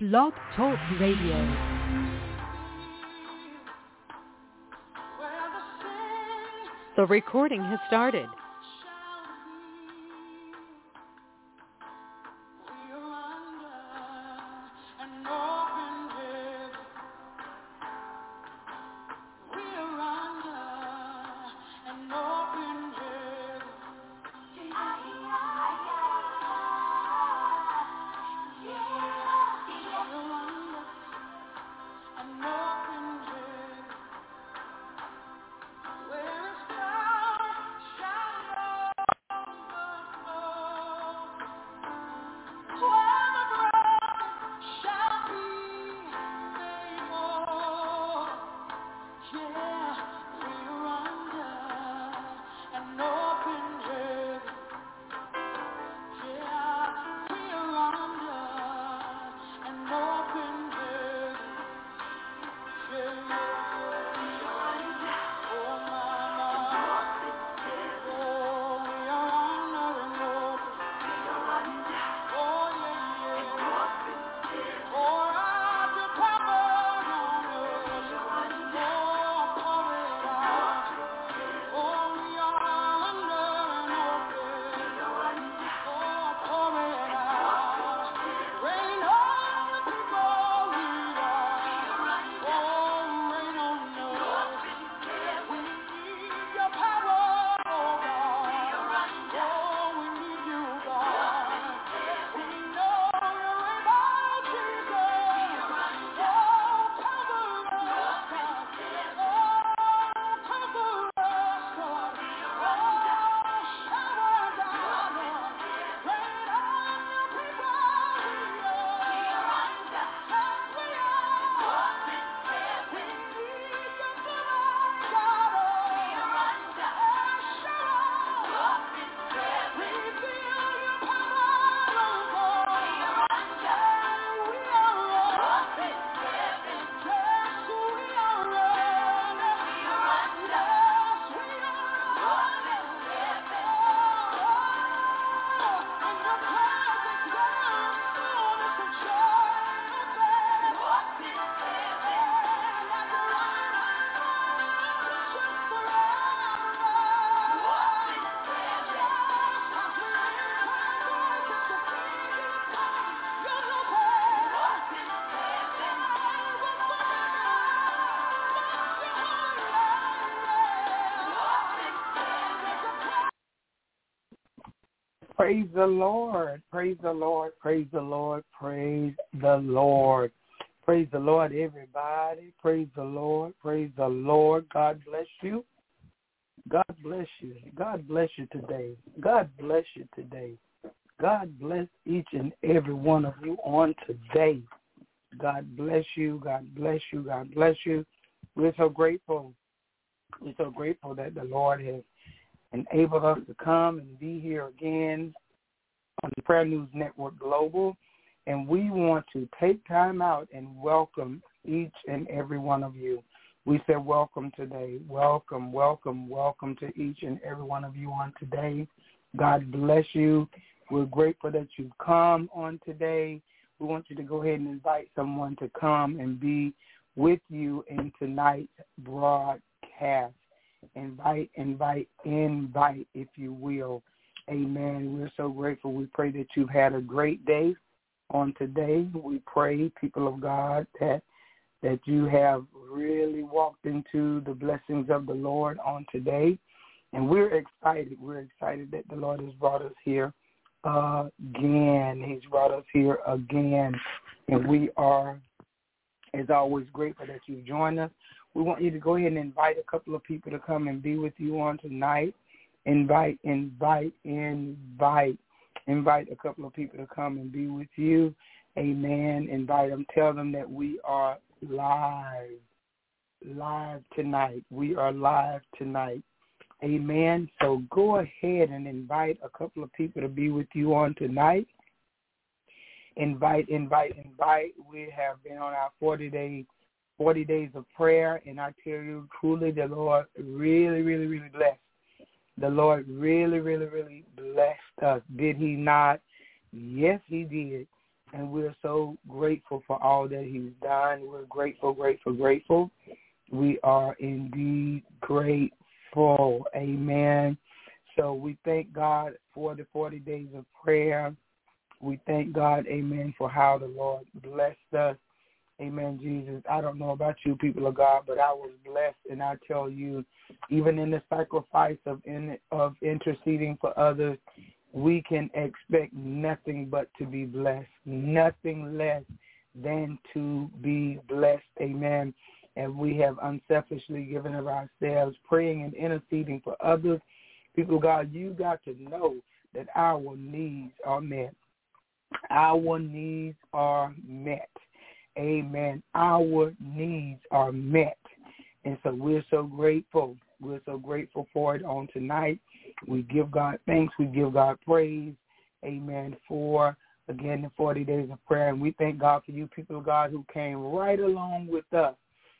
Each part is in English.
Blog Talk Radio. The recording has started. Praise the Lord, praise the Lord, praise the Lord, praise the Lord. Praise the Lord, everybody. Praise the Lord, praise the Lord. God bless you. God bless you. God bless you today. God bless you today. God bless each and every one of you on today. God bless you. God bless you. God bless you. We're so grateful. We're so grateful that the Lord has enabled us to come and be here again on the Prayer News Network Global. And we want to take time out and welcome each and every one of you. We say welcome today. Welcome, welcome, welcome to each and every one of you on today. God bless you. We're grateful that you've come on today. We want you to go ahead and invite someone to come and be with you in tonight's broadcast. Invite, if you will. Amen. We're so grateful. We pray that you've had a great day on today. We pray, people of God, that you have really walked into the blessings of the Lord on today. And we're excited. We're excited that the Lord has brought us here again. He's brought us here again. And we are, as always, grateful that you've joined us. We want you to go ahead and invite a couple of people to come and be with you on tonight. Invite a couple of people to come and be with you. Amen. Invite them. Tell them that we are live tonight. We are live tonight. Amen. So go ahead and invite a couple of people to be with you on tonight. Invite. We have been on our 40 days of prayer, and I tell you, truly, the Lord really, really, really blessed. The Lord really, really, really blessed us. Did he not? Yes, he did. and we're so grateful for all that he's done. We're grateful, grateful, grateful. We are indeed grateful. Amen. So we thank God for the 40 days of prayer. We thank God, amen, for how the Lord blessed us. Amen, Jesus. I don't know about you, people of God, but I was blessed, and I tell you, even in the sacrifice of interceding for others, we can expect nothing but to be blessed, nothing less than to be blessed. Amen. And we have unselfishly given of ourselves, praying and interceding for others. People of God, you got to know that our needs are met. Our needs are met. Amen. Our needs are met. And so we're so grateful. We're so grateful for it on tonight. We give God thanks. We give God praise. Amen. For, again, the 40 days of prayer. And we thank God for you people of God who came right along with us,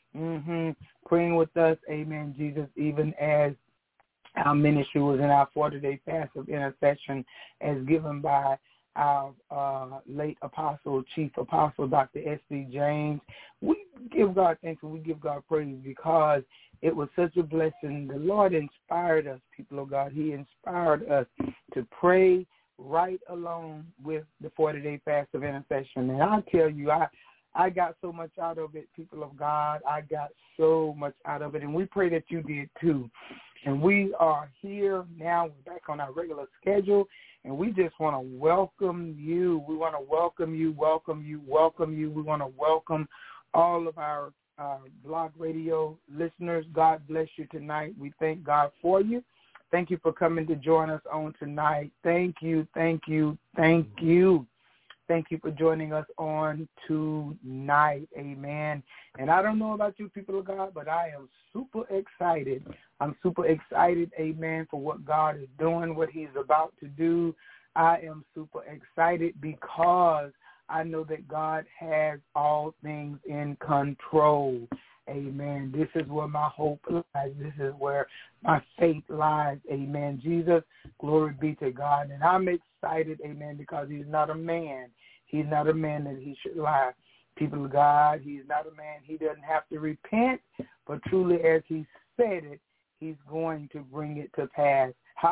praying with us. Amen, Jesus, even as our ministry was in our 40-day fast of intercession as given by our late apostle, chief apostle, Dr. S.C. James. We give God thanks and we give God praise because it was such a blessing. The Lord inspired us, people of God. He inspired us to pray right along with the 40-day fast of intercession. And I tell you, I got so much out of it, people of God. I got so much out of it, and we pray that you did too. And we are here now. We're back on our regular schedule, and we just want to welcome you. We want to welcome you, welcome you, welcome you. We want to welcome all of our blog radio listeners. God bless you tonight. We thank God for you. Thank you for coming to join us on tonight. Thank you, thank you, thank you. Thank you for joining us on tonight. Amen. And I don't know about you people of God, but I am super excited. I'm super excited, amen, for what God is doing, what he's about to do. I am super excited because I know that God has all things in control. Amen. This is where my hope lies. This is where my faith lies. Amen. Jesus, glory be to God. And I'm excited, amen, because he's not a man. He's not a man that he should lie. People of God, he's not a man. He doesn't have to repent, but truly as he said it, he's going to bring it to pass.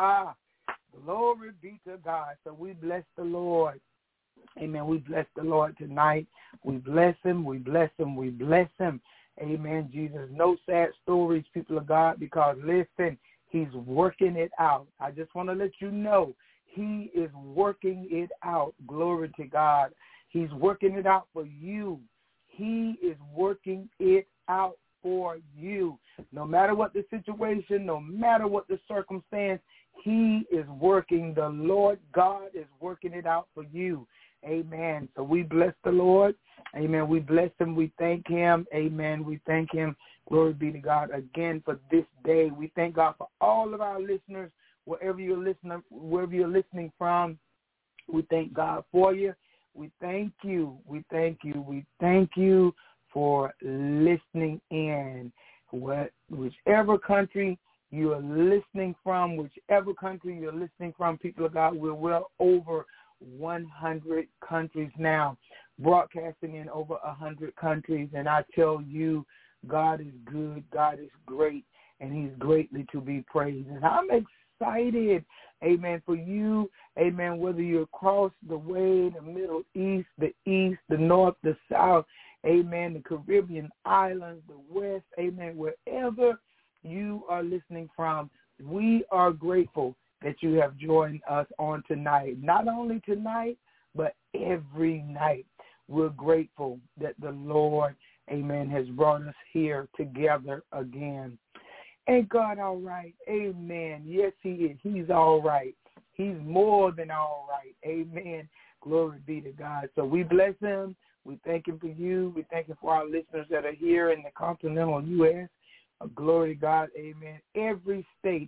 Glory be to God. So we bless the Lord. Amen. We bless the Lord tonight. We bless him. We bless him. We bless him. Amen, Jesus. No sad stories, people of God, because, listen, he's working it out. I just want to let you know he is working it out. Glory to God. He's working it out for you. He is working it out for you. No matter what the situation, no matter what the circumstance, he is working. The Lord God is working it out for you. Amen. So we bless the Lord. Amen. We bless him. We thank him. Amen. We thank him. Glory be to God again for this day. We thank God for all of our listeners, wherever you're listening from. We thank God for you. We thank you. We thank you. We thank you for listening in. Whichever country you are listening from, people of God, we're well over 100 countries now, broadcasting in over 100 countries. And I tell you, God is good, God is great, and he's greatly to be praised. And I'm excited, amen, for you, amen, whether you're across the way, the Middle East, the North, the South, amen, the Caribbean islands, the West, amen, wherever you are listening from, we are grateful that you have joined us on tonight. Not only tonight, but every night. We're grateful that the Lord, amen, has brought us here together again. Ain't God all right? Amen. Yes, he is. He's all right. He's more than all right. Amen. Glory be to God. So we bless him. We thank him for you. We thank him for our listeners that are here in the continental U.S. Glory to God. Amen. Every state,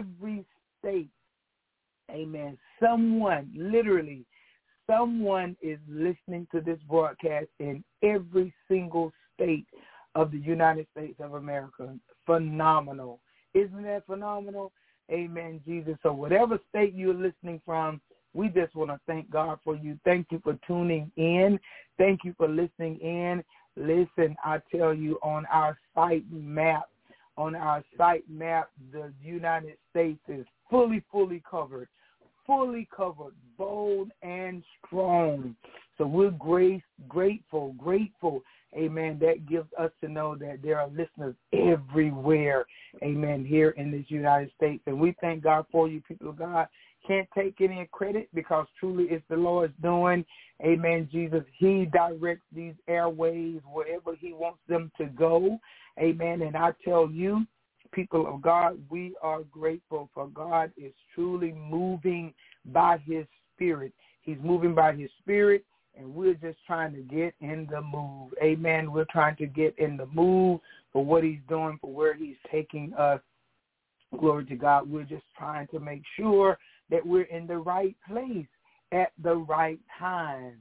amen. Someone is listening to this broadcast in every single state of the United States of America. Phenomenal. Isn't that phenomenal? Amen, Jesus. So whatever state you're listening from, We just want to thank God for you. Thank you for tuning in. Thank you for listening in. Listen, I tell you, on our site map, the United States is fully covered, bold and strong. So we're grateful. Amen. That gives us to know that there are listeners everywhere, amen, here in this United States. And we thank God for you, people of God. Can't take any credit because truly it's the Lord's doing. Amen, Jesus. He directs these airways wherever he wants them to go. Amen. And I tell you, people of God, we are grateful, for God is truly moving by his Spirit. He's moving by his Spirit, and we're just trying to get in the move. Amen. We're trying to get in the move for what he's doing, for where he's taking us. Glory to God. We're just trying to make sure that we're in the right place at the right time.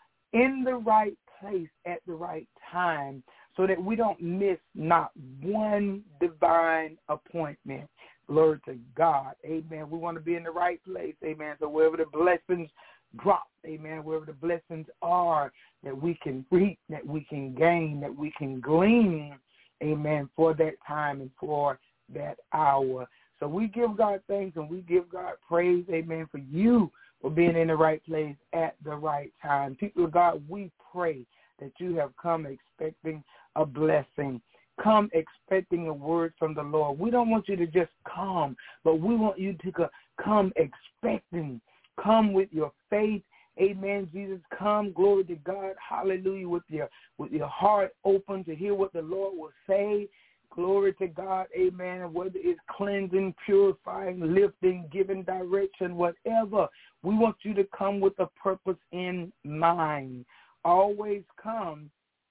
In the right place at the right time, so that we don't miss not one divine appointment. Glory to God. Amen. We want to be in the right place. Amen. So wherever the blessings drop, amen, wherever the blessings are, that we can reap, that we can gain, that we can glean, amen, for that time and for that hour. So we give God thanks and we give God praise, amen, for you for being in the right place at the right time. People of God, we pray that you have come expecting a blessing. Come expecting a word from the Lord. We don't want you to just come, but we want you to come expecting. Come with your faith. Amen, Jesus. Come, glory to God. Hallelujah, with your heart open to hear what the Lord will say. Glory to God. Amen. Whether it's cleansing, purifying, lifting, giving direction, whatever. We want you to come with a purpose in mind. Always come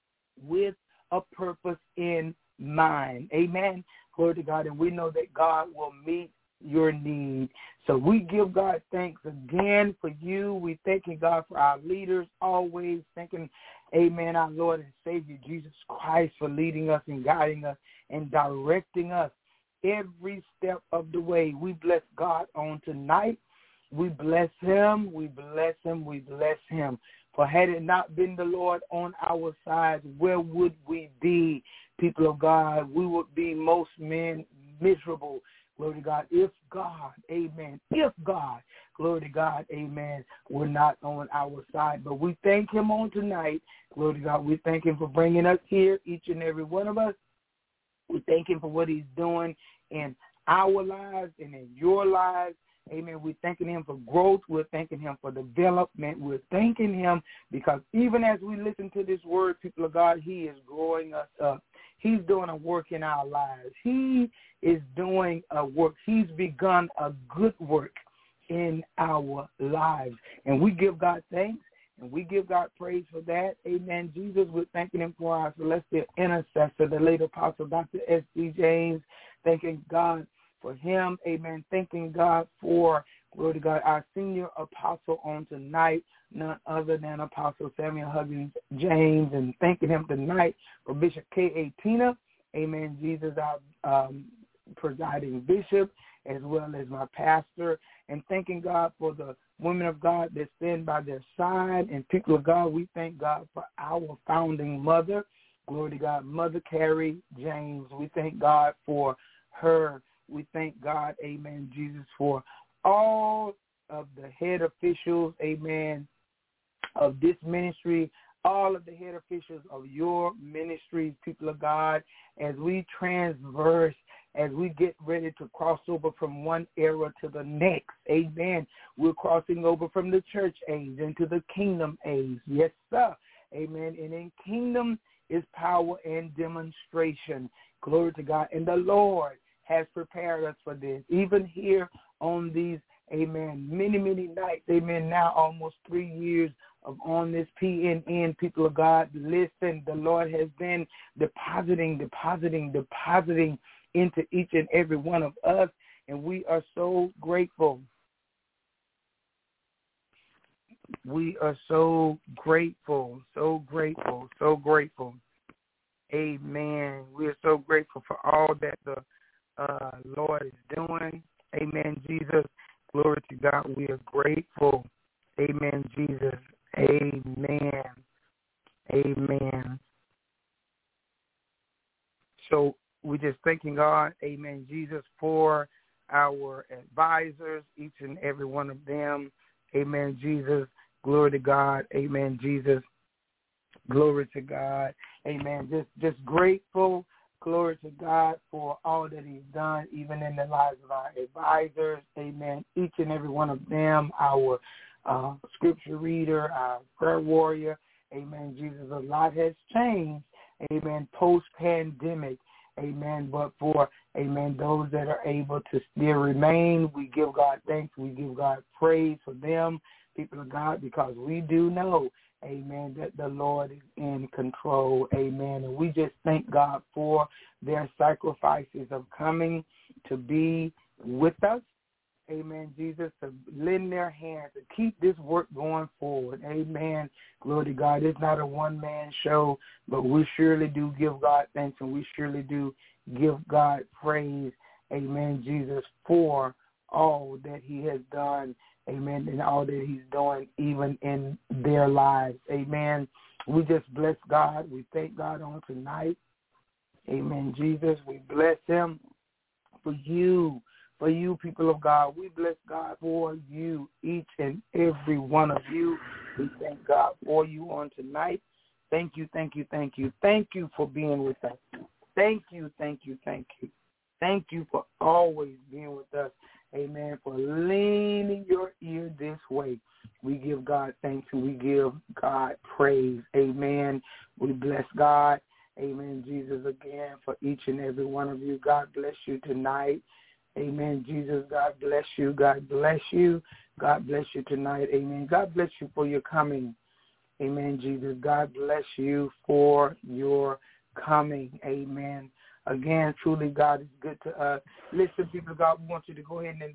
with a purpose in mind. Amen. Glory to God. And we know that God will meet your need. So we give God thanks again for you. We thanking God for our leaders, always thanking, amen, our Lord and Savior Jesus Christ for leading us and guiding us and directing us every step of the way. We bless God on tonight. We bless him. We bless him. We bless him. For had it not been the Lord on our side, where would we be, people of God? We would be most men miserable. Glory to God. If God, amen, if God, glory to God, amen, were not on our side. But we thank him on tonight. Glory to God. We thank him for bringing us here, each and every one of us. We thank him for what he's doing in our lives and in your lives. Amen. We're thanking him for growth. We're thanking him for development. We're thanking him because even as we listen to this word, people of God, he is growing us up. He's doing a work in our lives. He is doing a work. He's begun a good work in our lives. And we give God thanks and we give God praise for that. Amen. Jesus, we're thanking him for our celestial intercessor, the late apostle, Dr. S.D. James. Thanking God for him, amen. Thanking God for, glory to God, our senior apostle on tonight, none other than Apostle Samuel Huggins James, and thanking him tonight for Bishop K.A. Tina, amen, Jesus, our presiding bishop, as well as my pastor, and thanking God for the women of God that stand by their side, and people of God, we thank God for our founding mother, glory to God, Mother Carrie James. We thank God for her. We thank God, amen, Jesus, for all of the head officials, amen, of this ministry, all of the head officials of your ministry, people of God, as we transverse, as we get ready to cross over from one era to the next, amen. We're crossing over from the church age into the kingdom age. Yes, sir, amen. And in kingdom is power and demonstration. Glory to God. And the Lord has prepared us for this, even here on these, amen, many nights, amen, now almost 3 years of on this PNN, people of God. Listen, the Lord has been depositing into each and every one of us, and we are so grateful. We are so grateful. Amen. We are so grateful for all that the Lord is doing. Amen, Jesus. Glory to God. We are grateful. Amen, Jesus. Amen. Amen. So we're just thanking God, amen, Jesus, for our advisors, each and every one of them. Amen, Jesus. Glory to God. Amen, Jesus. Glory to God. Amen. Just grateful. Glory to God for all that he's done, even in the lives of our advisors. Amen. Each and every one of them, our scripture reader, our prayer warrior. Amen. Jesus, a lot has changed. Amen. Post-pandemic. Amen. But for, amen, those that are able to still remain, we give God thanks. We give God praise for them, people of God, because we do know, amen, that the Lord is in control. Amen. And we just thank God for their sacrifices of coming to be with us. Amen, Jesus, to lend their hand, to keep this work going forward. Amen. Glory to God. It's not a one-man show, but we surely do give God thanks, and we surely do give God praise. Amen, Jesus, for all that he has done. Amen, and all that he's doing even in their lives. Amen. We just bless God. We thank God on tonight. Amen, Jesus. We bless him for you. For you, people of God, we bless God for you, each and every one of you. We thank God for you on tonight. Thank you, thank you, thank you. Thank you for being with us. Thank you, thank you, thank you. Thank you for always being with us. Amen, for leaning your ear this way. We give God thanks and we give God praise. Amen. We bless God. Amen, Jesus, again, for each and every one of you. God bless you tonight. Amen, Jesus, God bless you. God bless you. God bless you tonight. Amen. God bless you for your coming. Amen, Jesus. God bless you for your coming. Amen. Again, truly, God is good to us. Listen, people of God, we want you to go ahead and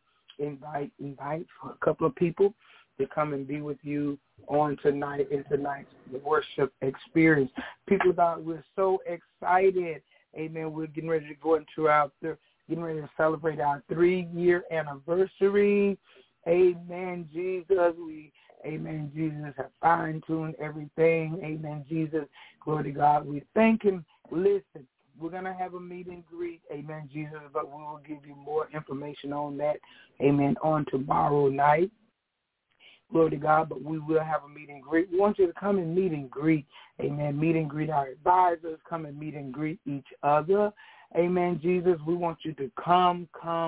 invite for a couple of people to come and be with you on tonight in tonight's worship experience. People of God, we're so excited. Amen. We're getting ready to go into getting ready to celebrate our 3-year anniversary. Amen, Jesus. Amen, Jesus, have fine-tuned everything. Amen, Jesus. Glory to God. We thank him. Listen, we're going to have a meet and greet. Amen, Jesus, but we will give you more information on that. Amen, on tomorrow night. Glory to God, but we will have a meet and greet. We want you to come and meet and greet. Amen, meet and greet our advisors. Come and meet and greet each other. Amen, Jesus, we want you to come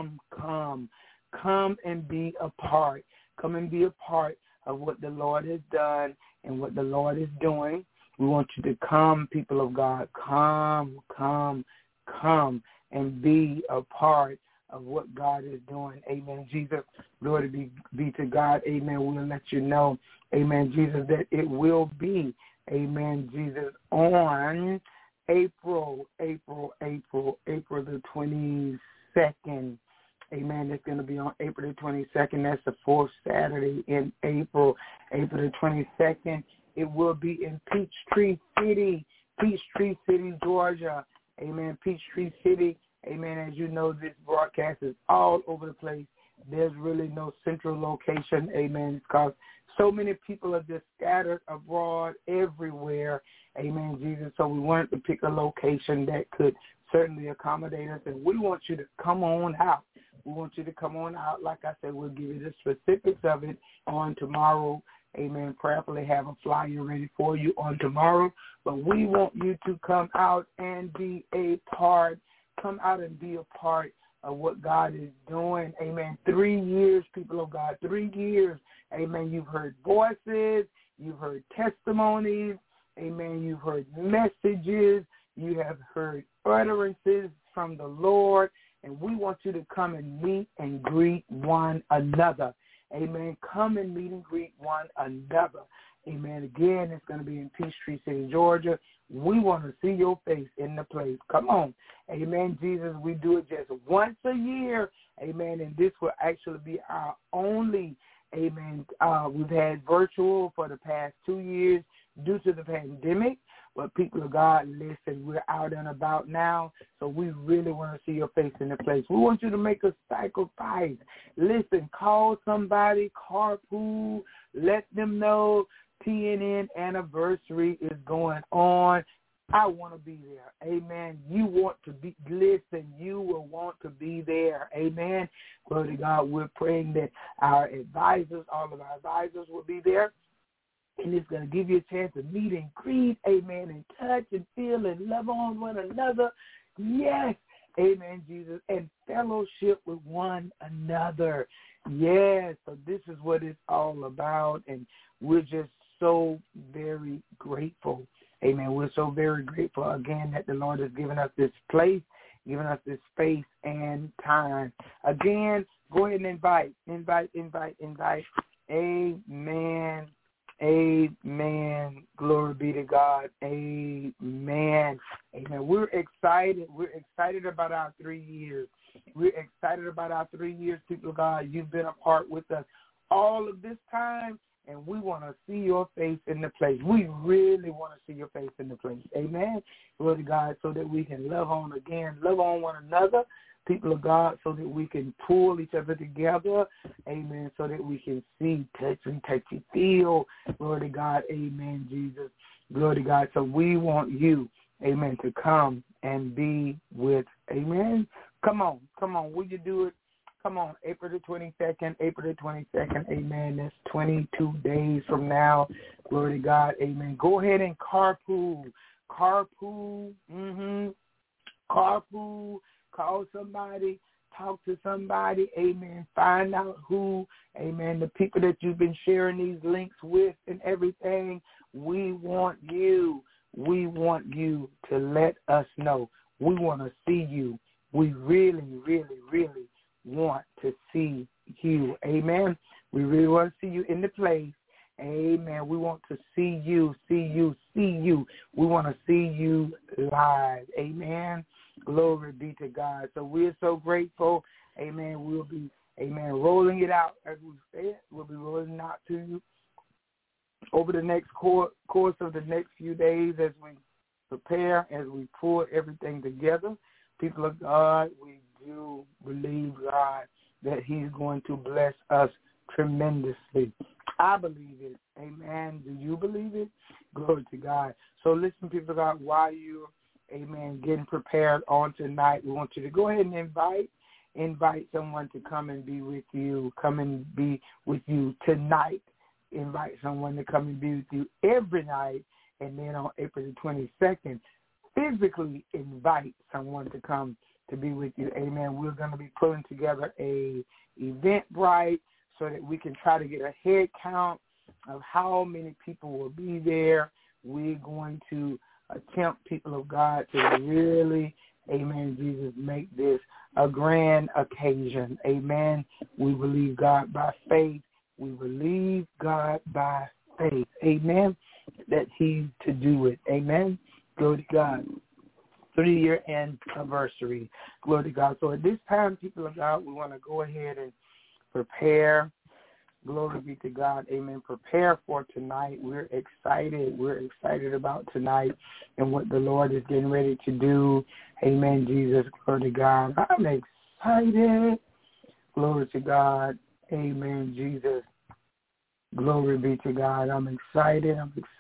and be a part. Come and be a part of what the Lord has done and what the Lord is doing. We want you to come, people of God. Come and be a part of what God is doing. Amen, Jesus. Glory be to God. Amen. We'll let you know, amen, Jesus, that it will be, amen, Jesus, on April the 22nd. Amen. It's going to be on April the 22nd. That's the fourth Saturday in April the 22nd. It will be in Peachtree City, Georgia. Amen. Peachtree City. Amen. As you know, this broadcast is all over the place. There's really no central location. Amen. Because so many people are just scattered abroad everywhere. Amen, Jesus. So we wanted to pick a location that could certainly accommodate us. And we want you to come on out. We want you to come on out. Like I said, we'll give you the specifics of it on tomorrow. Amen. Prayerfully have a flyer ready for you on tomorrow. But we want you to come out and be a part. Come out and be a part of what God is doing. Amen. 3 years, people of God, 3 years. Amen. You've heard voices. You've heard testimonies. Amen. You've heard messages. You have heard utterances from the Lord. And we want you to come and meet and greet one another. Amen. Come and meet and greet one another. Amen. Again, it's going to be in Peachtree City, Georgia. We want to see your face in the place. Come on. Amen, Jesus. We do it just once a year. Amen. And this will actually be our only, amen. We've had virtual for the past 2 years due to the pandemic. But people of God, listen, we're out and about now, so we really want to see your face in the place. We want you to make a sacrifice. Listen, call somebody, carpool, let them know TNN anniversary is going on. I want to be there. Amen. You want to be, listen, you will want to be there. Amen. Glory to God. We're praying that our advisors, all of our advisors will be there. And it's going to give you a chance to meet and greet, amen, and touch and feel and love on one another. Yes, amen, Jesus, and fellowship with one another. Yes, so this is what it's all about, and we're just so very grateful. Amen. We're so very grateful, again, that the Lord has given us this place, given us this space and time. Again, go ahead and invite. Amen. Amen. Glory be to God. Amen. Amen. We're excited. We're excited about our 3 years. We're excited about our 3 years, people of God. You've been a part with us all of this time, and we want to see your face in the place. We really want to see your face in the place. Amen. Glory to God, so that we can love on one another, people of God, so that we can pull each other together, amen, so that we can see, touch and feel, glory to God, amen, Jesus, glory to God. So we want you, amen, to come and be with, amen. Come on, will you do it? Come on, April the 22nd, amen, that's 22 days from now, glory to God, amen. Go ahead and carpool, call somebody, talk to somebody, amen, find out who, amen, the people that you've been sharing these links with and everything. We want you to let us know. We want to see you. We really, really, really want to see you, amen. We really want to see you in the place, amen. We want to see you. We want to see you live, amen. Glory be to God. So we're so grateful. Amen. We'll be, amen, rolling it out as we said. We'll be rolling it out to you over the next course of the next few days as we prepare, as we pull everything together. People of God, we do believe, God, that he's going to bless us tremendously. I believe it. Amen. Do you believe it? Glory to God. So listen, people of God, while you're, amen, getting prepared on tonight, we want you to go ahead and invite someone to come and be with you, tonight. Invite someone to come and be with you every night. And then on April the 22nd, physically invite someone to come to be with you. Amen. We're going to be putting together a Eventbrite so that we can try to get a head count of how many people will be there. We're going to attempt, people of God, to really, amen, Jesus, make this a grand occasion. Amen. We believe God by faith. Amen. That he's to do it. Amen. Glory to God. 3-year anniversary. Glory to God. So at this time, people of God, we want to go ahead and prepare. Glory be to God. Amen. Prepare for tonight. We're excited. We're excited about tonight and what the Lord is getting ready to do. Amen, Jesus. Glory to God. I'm excited. Glory to God. Amen, Jesus. Glory be to God. I'm excited.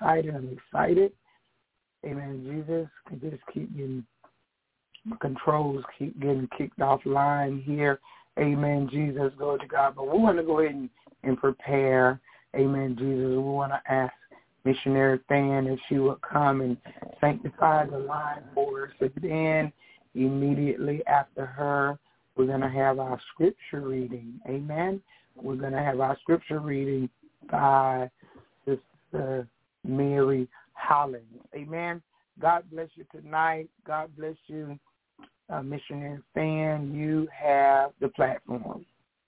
Amen, Jesus. Just keep getting controls, keep getting kicked offline here. Amen, Jesus. Glory to God. But we want to go ahead and prepare. Amen, Jesus. We want to ask Missionary Fan if she would come and sanctify the line for us. And then immediately after her, we're going to have our scripture reading. Amen. We're going to have our scripture reading by Sister Mary Hollins. Amen. God bless you tonight. God bless you, Missionary Fan. You have the platform.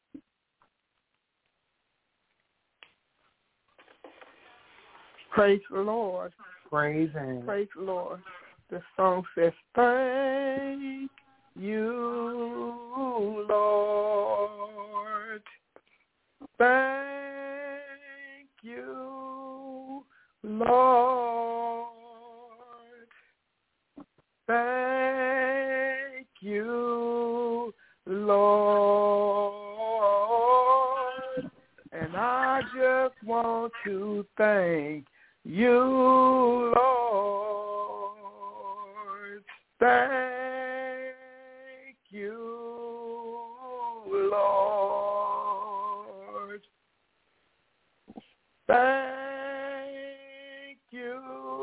Praise the Lord. Praise Him. Praise the Lord. The song says, thank you, Lord. Thank you, Lord. thank you, Lord. And I just want to thank you, Lord. Thank you, Lord. Thank you,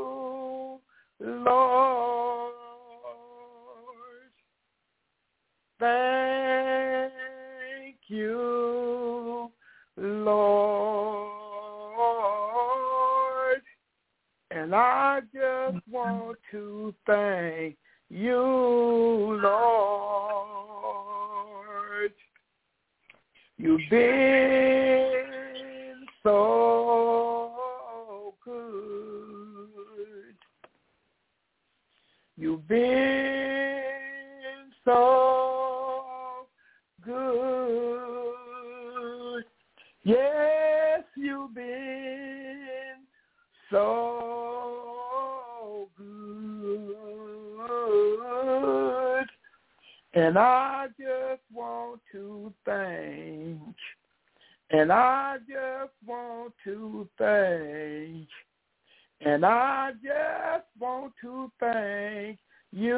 Lord. Thank you, Lord. And I just want to thank you, Lord. You've been so good. You've been so good. Yes, you've been so good. And I just want to thank. And I just want to thank. And I just want to thank you,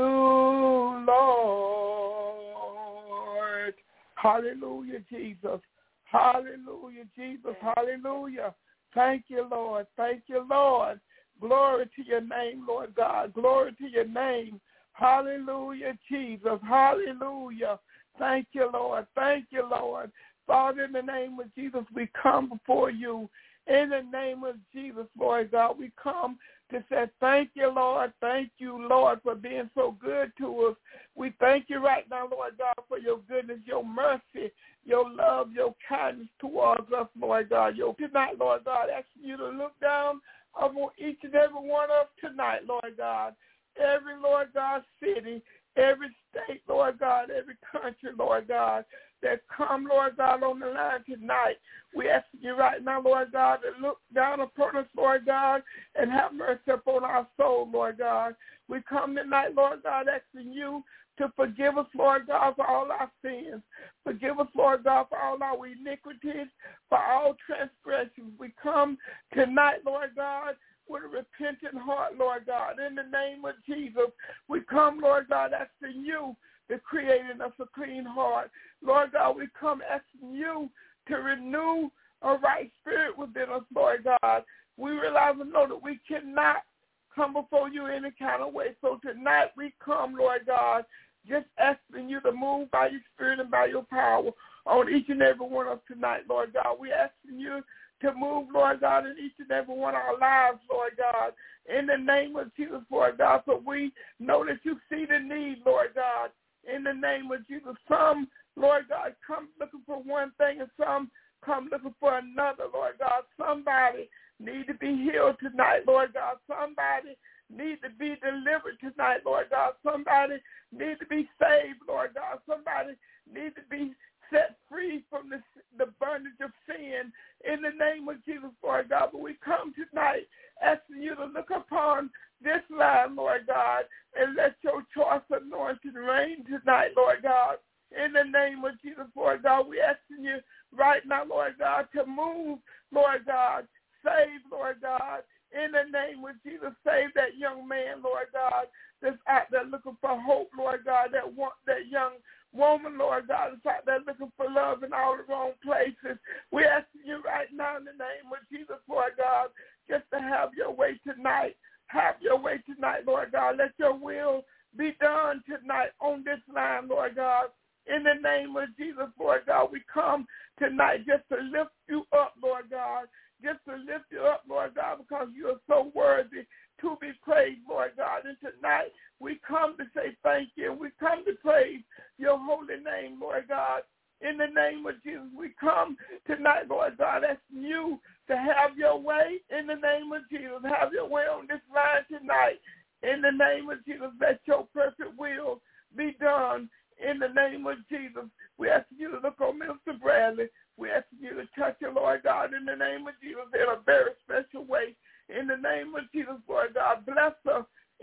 Lord. Hallelujah, Jesus. Hallelujah, Jesus. Hallelujah. Thank you, Lord. Thank you, Lord. Glory to your name, Lord God. Glory to your name. Hallelujah, Jesus. Hallelujah. Thank you, Lord. Thank you, Lord. Father, in the name of Jesus, we come before you. In the name of Jesus, Lord God, we come to say thank you, Lord. Thank you, Lord, for being so good to us. We thank you right now, Lord God, for your goodness, your mercy, your love, your kindness towards us, Lord God. Tonight, Lord God, asking you to look down upon each and every one of us tonight, Lord God. Every, Lord God, city, every state, Lord God, every country, Lord God, that come, Lord God, on the line tonight. We ask you right now, Lord God, to look down upon us, Lord God, and have mercy upon our soul, Lord God. We come tonight, Lord God, asking you to forgive us, Lord God, for all our sins. Forgive us, Lord God, for all our iniquities, for all transgressions. We come tonight, Lord God, with a repentant heart, Lord God. In the name of Jesus, we come, Lord God, asking you to create in us a clean heart. Lord God, we come asking you to renew a right spirit within us, Lord God. We realize and know that we cannot come before you any kind of way. So tonight we come, Lord God, just asking you to move by your spirit and by your power on each and every one of us tonight, Lord God. We asking you to move, Lord God, in each and every one of our lives, Lord God, in the name of Jesus, Lord God, so we know that you see the need, Lord God, in the name of Jesus. Some, Lord God, come looking for one thing and some come looking for another, Lord God. Somebody need to be healed tonight, Lord God. Somebody need to be delivered tonight, Lord God. Somebody need to be saved, Lord God. Somebody need to be set free from the bondage of sin in the name of Jesus, Lord God. But we come tonight asking you to look upon this line, Lord God, and let your choice anointing reign tonight, Lord God. In the name of Jesus, Lord God, we asking you right now, Lord God, to move, Lord God, save, Lord God, in the name of Jesus, save that young man, Lord God, that's out there looking for hope, Lord God, that young woman, Lord God, that's out there looking for love in all the wrong places. We asking you right now in the name of Jesus, Lord God, just to have your way tonight. Have your way tonight, Lord God. Let your will be done tonight on this line, Lord God. In the name of Jesus, Lord God, we come tonight just to lift you up, Lord God. Just to lift you up, Lord God, because you are so worthy to be praised, Lord God. And tonight we come to say thank you. We come to praise your holy name, Lord God. In the name of Jesus, we come tonight, Lord God, asking you to have your way. In the name of Jesus, have your way on this line tonight. In the name of Jesus, let your perfect will be done. In the name of Jesus, we ask you to look on Minister Bradley. We ask you to touch her, Lord God, in the name of Jesus in a very special way. In the name of Jesus, Lord God, bless her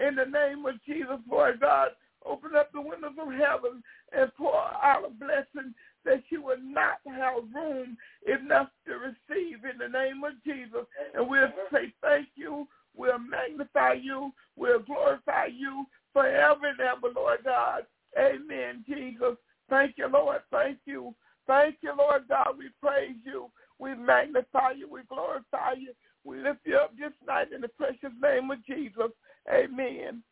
in the name of Jesus, Lord God. Open up the windows of heaven and pour out a blessing that she will not have room enough to receive in the name of Jesus. And we'll say thank you. We'll magnify you. We'll glorify you forever and ever, Lord God. Amen, Jesus. Thank you, Lord. Thank you. Thank you, Lord God. We praise you. We magnify you. We glorify you. We lift you up this night in the precious name of Jesus. Amen.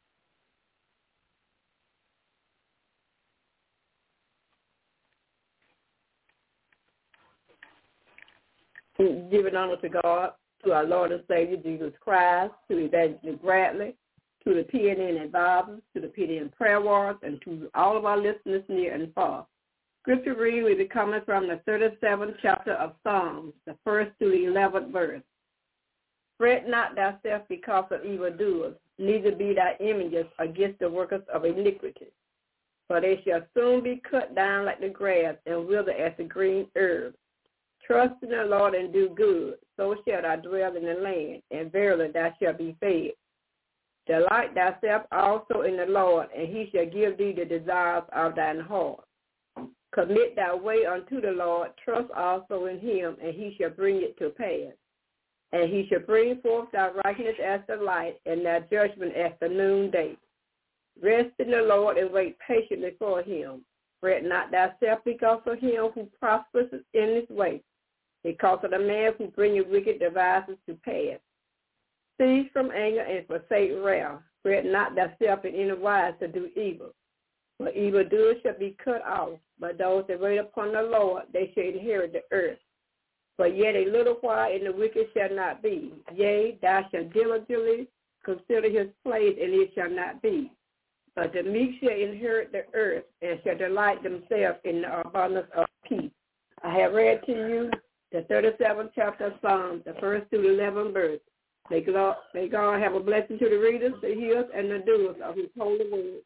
Giving honor to God, to our Lord and Savior Jesus Christ, to Evangelist Bradley, to the PNN advisors, to the PNN prayer warriors, and to all of our listeners near and far. Scripture reading will be coming from the 37th chapter of Psalms, the 1st to the 11th verse. Fret not thyself because of evildoers, neither be thy images against the workers of iniquity. For they shall soon be cut down like the grass and wither as the green herb. Trust in the Lord and do good, so shalt thou dwell in the land, and verily thou shalt be fed. Delight thyself also in the Lord, and he shall give thee the desires of thine heart. Commit thy way unto the Lord, trust also in him, and he shall bring it to pass. And he shall bring forth thy righteousness as the light, and thy judgment as the noonday. Rest in the Lord and wait patiently for him. Fret not thyself because of him who prospers in his way, because of the man who bringeth wicked devices to pass. Cease from anger and forsake wrath. Fret not thyself in any wise to do evil. For evildoers shall be cut off, but those that wait upon the Lord, they shall inherit the earth. But yet a little while, and the wicked shall not be. Yea, thou shalt diligently consider his place, and it shall not be. But the meek shall inherit the earth, and shall delight themselves in the abundance of peace. I have read to you the 37th chapter of Psalms, the 1st to the 11th verse. May God have a blessing to the readers, the hearers, and the doers of his holy word.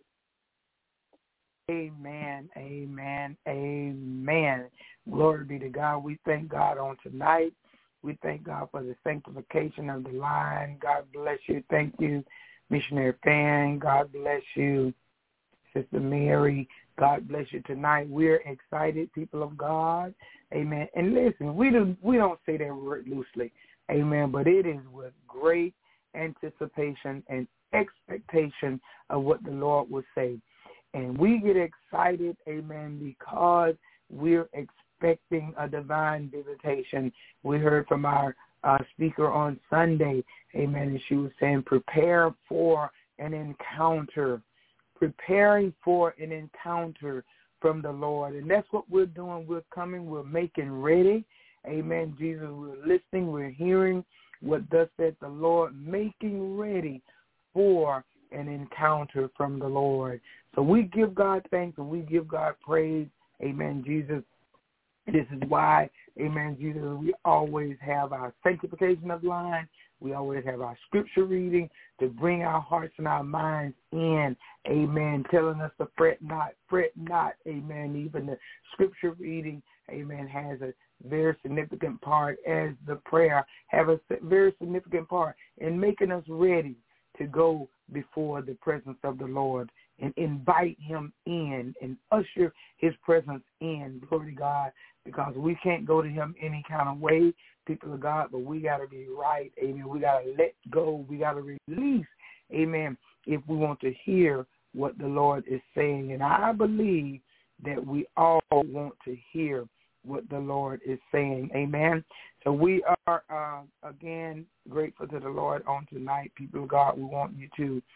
Amen, amen, amen. Glory be to God. We thank God on tonight. We thank God for the sanctification of the line. God bless you. Thank you, Missionary Fan. God bless you, Sister Mary. God bless you tonight. We're excited, people of God. Amen. And listen, we don't say that word loosely. Amen. But it is with great anticipation and expectation of what the Lord will say. And we get excited, amen, because we're expecting a divine visitation. We heard from our speaker on Sunday, amen, and she was saying prepare for an encounter, preparing for an encounter from the Lord. And that's what we're doing. We're coming. We're making ready. Amen, Jesus. We're listening. We're hearing what thus said the Lord, making ready for an encounter from the Lord. So we give God thanks and we give God praise. Amen, Jesus. This is why, amen, Jesus, we always have our sanctification of line. We always have our scripture reading to bring our hearts and our minds in, amen, telling us to fret not, amen. Even the scripture reading, amen, has a very significant part, as the prayer have a very significant part in making us ready to go before the presence of the Lord and invite him in and usher his presence in. Glory to God, because we can't go to him any kind of way, people of God, but we got to be right. Amen. We got to let go. We got to release. Amen. If we want to hear what the Lord is saying. And I believe that we all want to hear what the Lord is saying. Amen. So we are, again, grateful to the Lord on tonight. People of God, we want you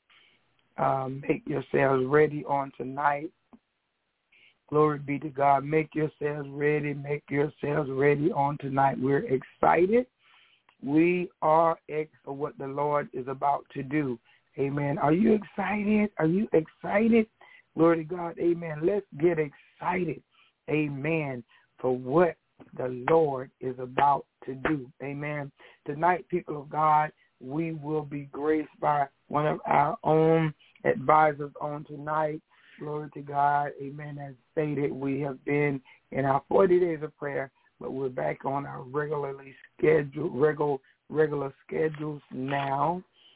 to make yourselves ready on tonight. Glory be to God. Make yourselves ready. Make yourselves ready on tonight. We're excited. We are for what the Lord is about to do. Amen. Are you excited? Are you excited? Glory to God. Amen. Let's get excited. Amen. For what the Lord is about to do. Amen. Tonight, people of God, we will be graced by one of our own advisors on tonight. Glory to God. Amen. As stated, we have been in our 40 days of prayer, but we're back on our regular schedules now.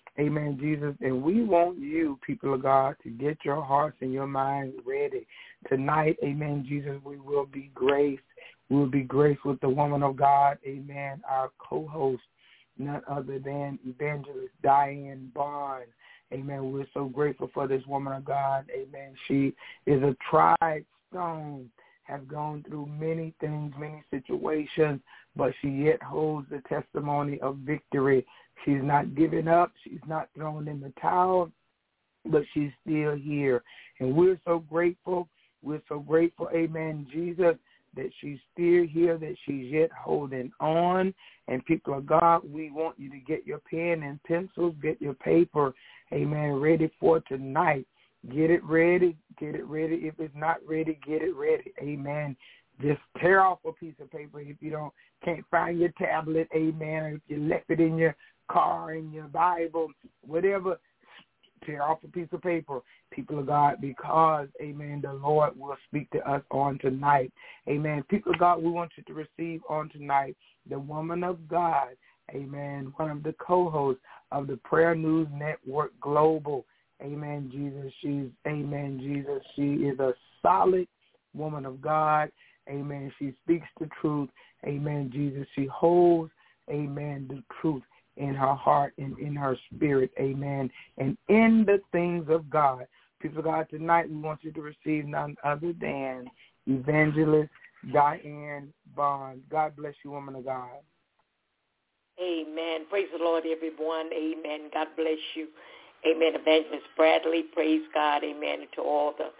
Amen, Jesus. And we want you, people of God, to get your hearts and your minds ready. Tonight, amen, Jesus, we will be graced. We will be graced with the woman of God, amen, our co-host, none other than Evangelist Diane Barnes. Amen. We're so grateful for this woman of God. Amen. She is a tried stone, has gone through many things, many situations, but she yet holds the testimony of victory. She's not giving up. She's not thrown in the towel, but she's still here. And we're so grateful. We're so grateful, amen, Jesus, that she's still here, that she's yet holding on. And people of God, we want you to get your pen and pencils, get your paper, amen, ready for tonight. Get it ready. Get it ready. If it's not ready, get it ready. Amen. Just tear off a piece of paper if you can't find your tablet, amen, or if you left it in your car, in your Bible, whatever, tear off a piece of paper, people of God, because, amen, the Lord will speak to us on tonight. Amen. People of God, we want you to receive on tonight the woman of God, amen, one of the co-hosts of the Prayer News Network Global. Amen, Jesus. Amen, Jesus. She is a solid woman of God. Amen. She speaks the truth. Amen, Jesus. She holds, amen, the truth in her heart and in her spirit. Amen. And in the things of God. People of God, tonight we want you to receive none other than Evangelist Diane Barnes. God bless you, woman of God. Amen. Praise the Lord, everyone. Amen. God bless you. Amen. Evangelist Bradley, praise God. Amen. And to all the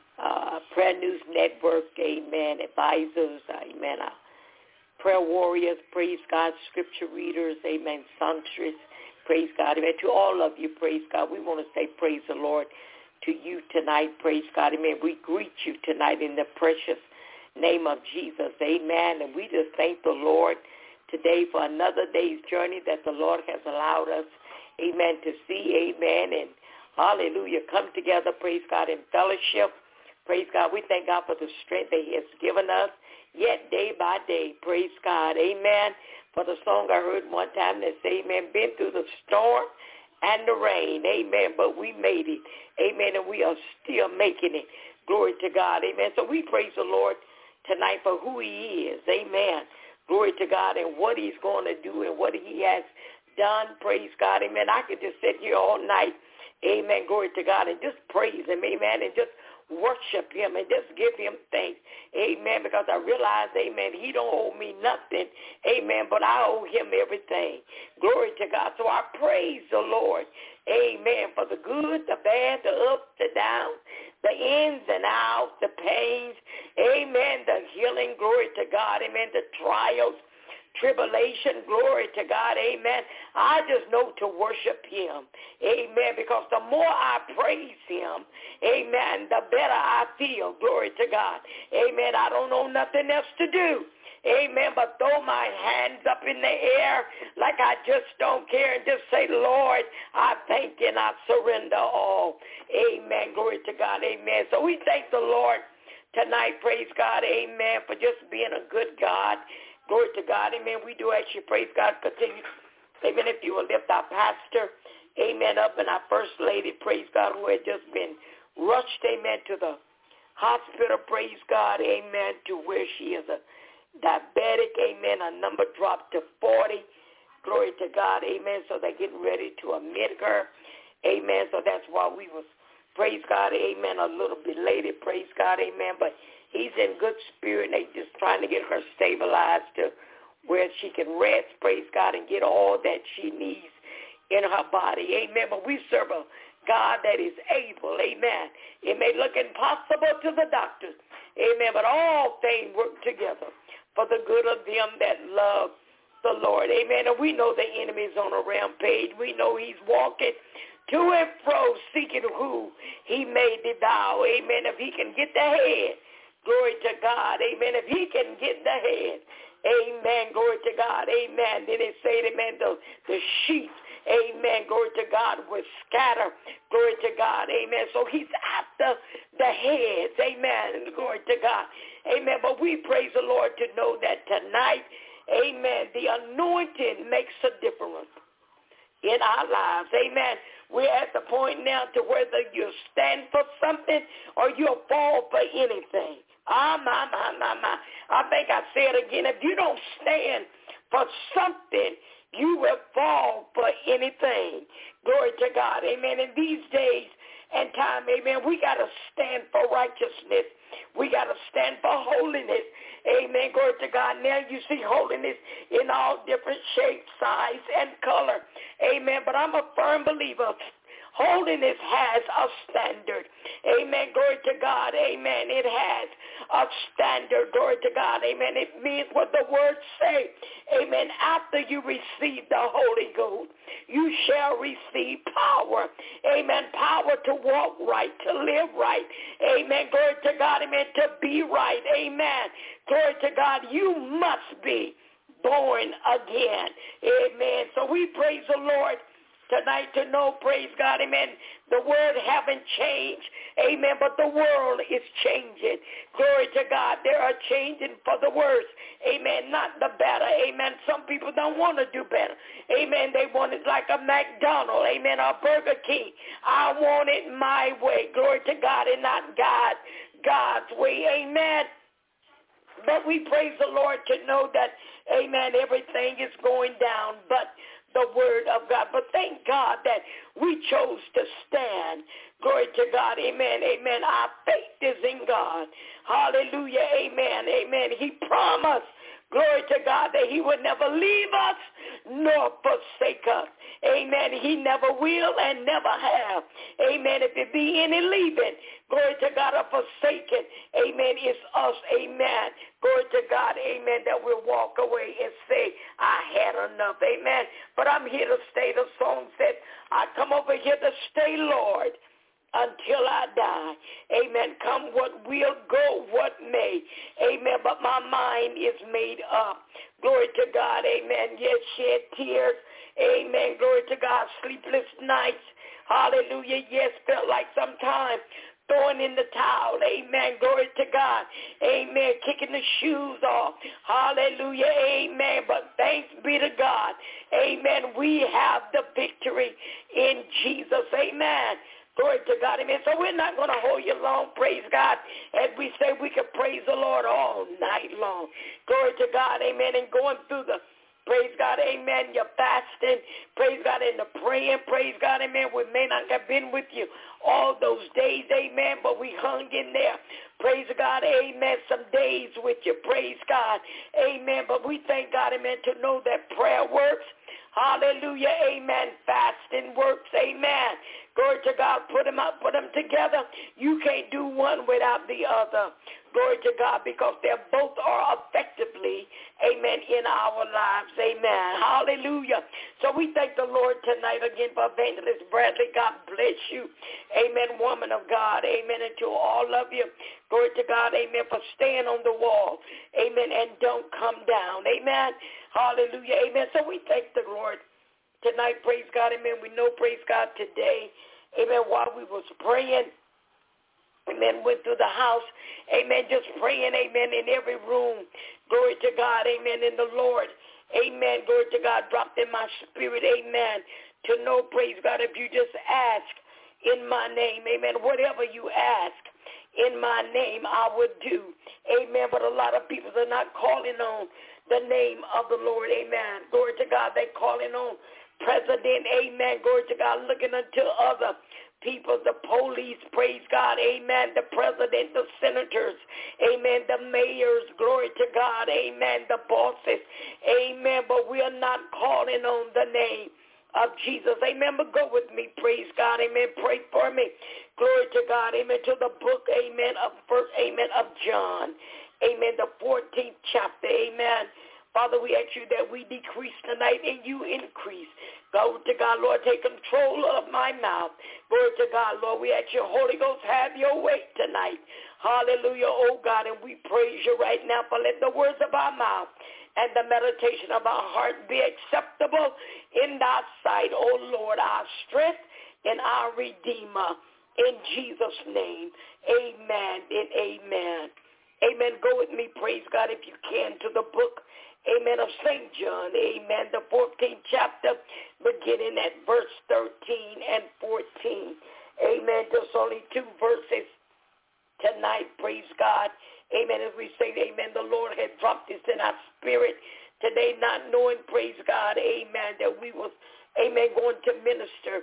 Prayer News Network, amen, advisors, amen, prayer warriors, praise God, scripture readers, amen, songstress, praise God. Amen. To all of you, praise God. We want to say praise the Lord to you tonight, praise God. Amen. We greet you tonight in the precious name of Jesus. Amen. And we just thank the Lord today for another day's journey that the Lord has allowed us, amen, to see, amen, and hallelujah, come together, praise God, in fellowship. Praise God. We thank God for the strength that he has given us, yet day by day, praise God, amen. For the song I heard one time that said, amen, been through the storm and the rain, amen, but we made it, amen, and we are still making it. Glory to God, amen. So we praise the Lord tonight for who he is, amen. Glory to God, and what he's going to do and what he has done, praise God, amen. I could just sit here all night, amen, glory to God, and just praise him, amen, and just worship him and just give him thanks, amen, because I realize, amen, he don't owe me nothing, amen, but I owe him everything. Glory to God. So I praise the Lord, amen, for the good, the bad, the up, the down, the ins and outs, the pains, amen, the healing, glory to God, amen, the trials, tribulation, glory to God, amen. I just know to worship him, amen, because the more I praise him, amen, the better I feel, glory to God, amen. I don't know nothing else to do, amen, but throw my hands up in the air like I just don't care and just say, Lord, I thank you and I surrender all, amen, glory to God, amen. So we thank the Lord tonight, praise God, amen, for just being a good God. Glory to God, amen. We do actually, praise God, continue. Amen. If you will lift our pastor, amen, up and our first lady, praise God, who had just been rushed, amen, to the hospital, praise God, amen, to where she is a diabetic, amen. Her number dropped to 40. Glory to God, amen. So they're getting ready to admit her, amen. So that's why we was, praise God, amen, a little bit later, praise God, amen. But he's in good spirit, and they just trying to get her stabilized to where she can rest, praise God, and get all that she needs in her body. Amen. But we serve a God that is able. Amen. It may look impossible to the doctors. Amen. But all things work together for the good of them that love the Lord. Amen. And we know the enemy is on a rampage. We know he's walking to and fro, seeking who he may devour. Amen. If he can get the head, glory to God, amen. If he can get the head, amen, glory to God, amen. Then it said, amen, the sheep, amen, glory to God, will scatter, glory to God, amen. So he's after the heads, amen, glory to God, amen. But we praise the Lord to know that tonight, amen, the anointing makes a difference. in our lives. Amen. We're at the point now to whether you stand for something or you'll fall for anything. I think I say it again. If you don't stand for something, you will fall for anything. Glory to God. Amen. In these days and time, amen, we got to stand for righteousness. We got to stand for holiness. Amen. Glory to God. Now you see holiness in all different shapes, size, and color. Amen. But I'm a firm believer. Holiness has a standard. Amen. Glory to God. Amen. It has a standard. Glory to God. Amen. It means what the words say. Amen. After you receive the Holy Ghost, you shall receive power. Amen. Power to walk right, to live right. Amen. Glory to God. Amen. To be right. Amen. Glory to God. You must be born again. Amen. So we praise the Lord tonight to know, praise God, amen, the word haven't changed, amen, but the world is changing. Glory to God. They are changing for the worse, amen, not the better, amen. Some people don't want to do better, amen. They want it like a McDonald's, amen, or Burger King. I want it my way, glory to God, and not God's way, amen. But we praise the Lord to know that, amen, everything is going down, but the word of God. But thank God that we chose to stand. Glory to God. Amen. Amen. Our faith is in God. Hallelujah. Amen. Amen. He promised, glory to God, that he would never leave us nor forsake us. Amen. He never will and never have. Amen. If it be any leaving, glory to God, or forsaken, amen, it's us. Amen. Glory to God. Amen. That we'll walk away and say, I had enough. Amen. But I'm here to stay. The song said, I come over here to stay, Lord, until I die. Amen. Come what will, go what may. Amen. But my mind is made up. Glory to God. Amen. Yes, shed tears. Amen. Glory to God. Sleepless nights. Hallelujah. Yes, felt like sometimes throwing in the towel. Amen. Glory to God. Amen. Kicking the shoes off. Hallelujah. Amen. But thanks be to God. Amen. We have the victory in Jesus. Amen. Glory to God. Amen. So we're not going to hold you long. Praise God. As we say, we can praise the Lord all night long. Glory to God. Amen. And going through the praise God, amen, you're fasting, praise God, and the praying, praise God, amen, we may not have been with you all those days, amen, but we hung in there, praise God, amen, some days with you, praise God, amen, but we thank God, amen, to know that prayer works, hallelujah, amen, fasting works, amen, glory to God, put them up, put them together, you can't do one without the other. Glory to God, because they both are effectively, amen, in our lives, amen. Hallelujah. So we thank the Lord tonight again for Evangelist Bradley. God bless you, amen, woman of God, amen, and to all of you, glory to God, amen, for staying on the wall, amen, and don't come down, amen. Hallelujah, amen. So we thank the Lord tonight, praise God, amen. We know, praise God, today, amen, while we was praying, amen, went through the house, amen, just praying, amen, in every room, glory to God, amen, in the Lord, amen, glory to God, dropped in my spirit, amen, to know, praise God, if you just ask in my name, amen, whatever you ask in my name, I would do, amen, but a lot of people are not calling on the name of the Lord, amen, glory to God, they're calling on president, amen, glory to God, looking unto other people, the police, praise God, amen, the president, the senators, amen, the mayors, glory to God, amen, the bosses, amen, but we are not calling on the name of Jesus, amen, but go with me, praise God, amen, pray for me, glory to God, amen, to the book, amen, of first, amen, of John, amen, the 14th chapter, amen. Father, we ask you that we decrease tonight and you increase. Glory to God, Lord, take control of my mouth. Glory to God, Lord, we ask you, Holy Ghost, have your way tonight. Hallelujah, oh God, and we praise you right now for let the words of our mouth and the meditation of our heart be acceptable in thy sight, oh Lord, our strength and our Redeemer. In Jesus' name, amen and amen. Amen. Go with me, praise God, if you can, to the book, amen, of St. John, amen, the 14th chapter, beginning at verse 13 and 14. Amen. There's only 2 verses tonight, praise God. Amen. As we say, amen, the Lord had dropped this in our spirit today, not knowing, praise God, amen, that we was, amen, going to minister,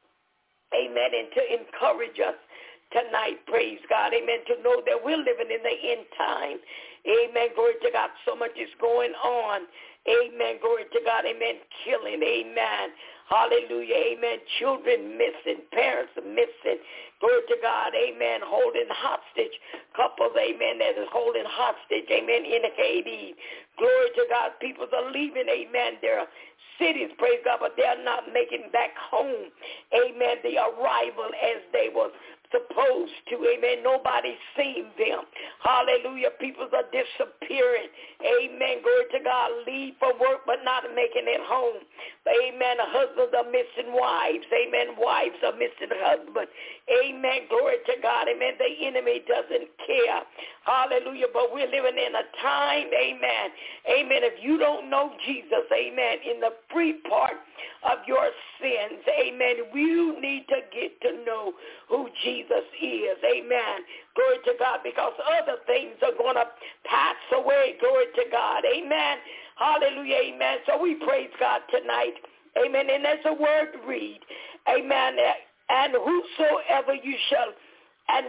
amen, and to encourage us tonight, praise God, amen, to know that we're living in the end time. Amen, glory to God. So much is going on. Amen, glory to God. Amen, killing. Amen. Hallelujah. Amen. Children missing. Parents missing. Glory to God. Amen. Holding hostage. Couples, amen, that is holding hostage. Amen. In Haiti. Glory to God. People are leaving, amen, their cities, praise God, but they're not making back home. Amen. The arrival as they was supposed to. Amen. Nobody's seen them. Hallelujah. People are disappearing. Amen. Glory to God. Leave for work but not making it home. Amen. Husbands are missing wives. Amen. Wives are missing husbands. Amen. Glory to God. Amen. The enemy doesn't care. Hallelujah. But we're living in a time. Amen. Amen. If you don't know Jesus, amen, in the free part of your sins, amen, you need to get to know who Jesus is. Amen. Glory to God, because other things are going to pass away. Glory to God. Amen. Hallelujah. Amen. So we praise God tonight. Amen. And as the word read, amen, and whosoever you shall, and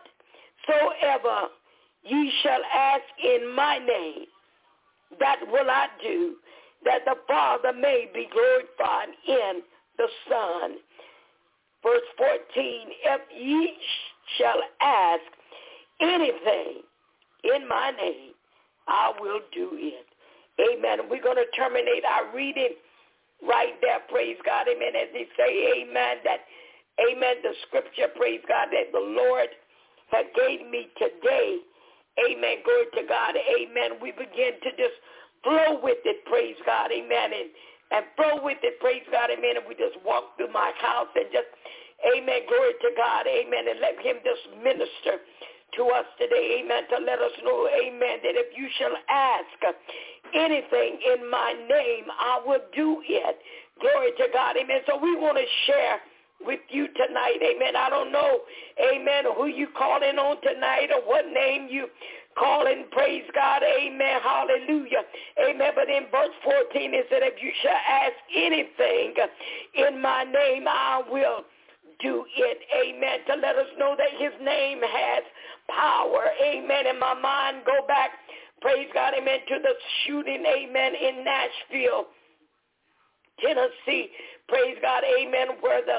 whatsoever ye shall ask in my name, that will I do, that the Father may be glorified in the Son. Verse 14, if ye shall ask anything in my name, I will do it. Amen. We're going to terminate our reading right there, praise God. Amen. As they say, amen, that, amen, the scripture, praise God, that the Lord had gave me today. Amen. Glory to God. Amen. We begin to just flow with it, praise God. Amen. And flow with it, praise God. Amen. And we just walk through my house and just, amen, glory to God. Amen. And let him just minister to us today. Amen. To let us know, amen, that if you shall ask anything in my name, I will do it. Glory to God. Amen. So we want to share with you tonight. Amen. I don't know, amen, who you calling on tonight or what name you calling. Praise God. Amen. Hallelujah. Amen. But in verse 14 it said, if you shall ask anything in my name, I will do it. Amen. To let us know that his name has power. Amen. And my mind go back, praise God, amen, to the shooting, amen, in Nashville, Tennessee. Praise God, amen, where the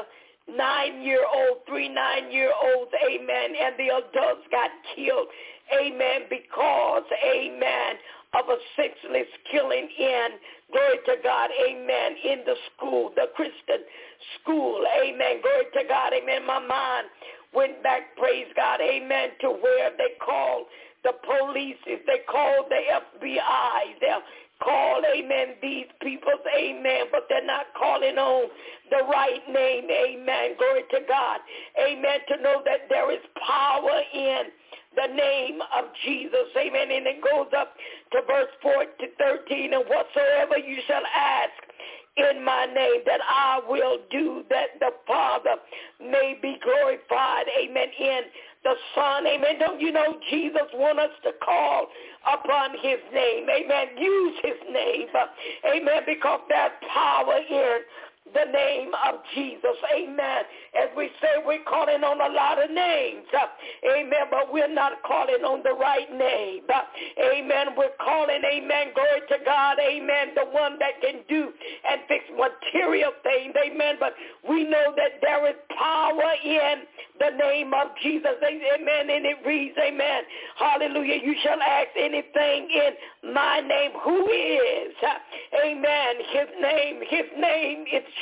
3 9-year-olds, amen, and the adults got killed, amen, because, amen, of a senseless killing in, glory to God, amen, in the school, the Christian school, amen, glory to God, amen. My mind went back, praise God, amen, to where they called the police, they called the FBI, they'll call, amen, these people, amen, but they're not calling on the right name, amen, glory to God, amen, to know that there is power in the name of Jesus, amen, and it goes up to verse 4 to 13, and whatsoever you shall ask in my name, that I will do, that the Father may be glorified, amen, in the Son, amen. Don't you know Jesus wants us to call upon his name, amen, use his name, amen, because there's power in the name of Jesus, amen. As we say, we're calling on a lot of names, amen, but we're not calling on the right name, amen. We're calling, amen, glory to God, amen, the one that can do and fix material things, amen, but we know that there is power in the name of Jesus, amen, and it reads, amen, hallelujah, you shall ask anything in my name. Who is, amen, his name is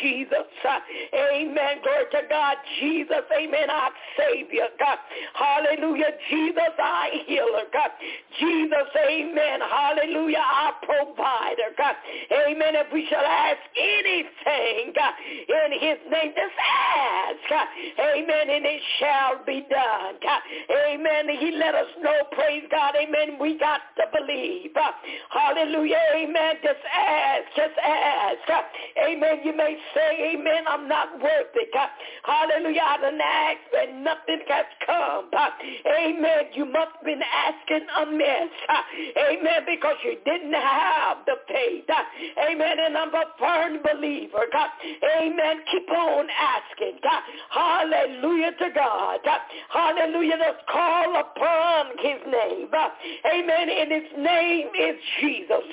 Jesus. Amen. Glory to God. Jesus, amen, our Savior, God. Hallelujah. Jesus, our healer, God. Jesus, amen. Hallelujah, our provider, God. Amen. If we shall ask anything, God, in his name, just ask, God. Amen, and it shall be done, God. Amen. He let us know, praise God, amen, we got to believe. Hallelujah, amen. Just ask, just ask. Amen. You may say, amen, I'm not worthy, God. Hallelujah, I done asked and nothing has come. Amen. You must have been asking amiss. Amen, because you didn't have the faith. Amen, and I'm a firm believer. God. Amen. Keep on asking. God. Hallelujah to God. Hallelujah. Let's call upon his name. Amen. And his name is Jesus.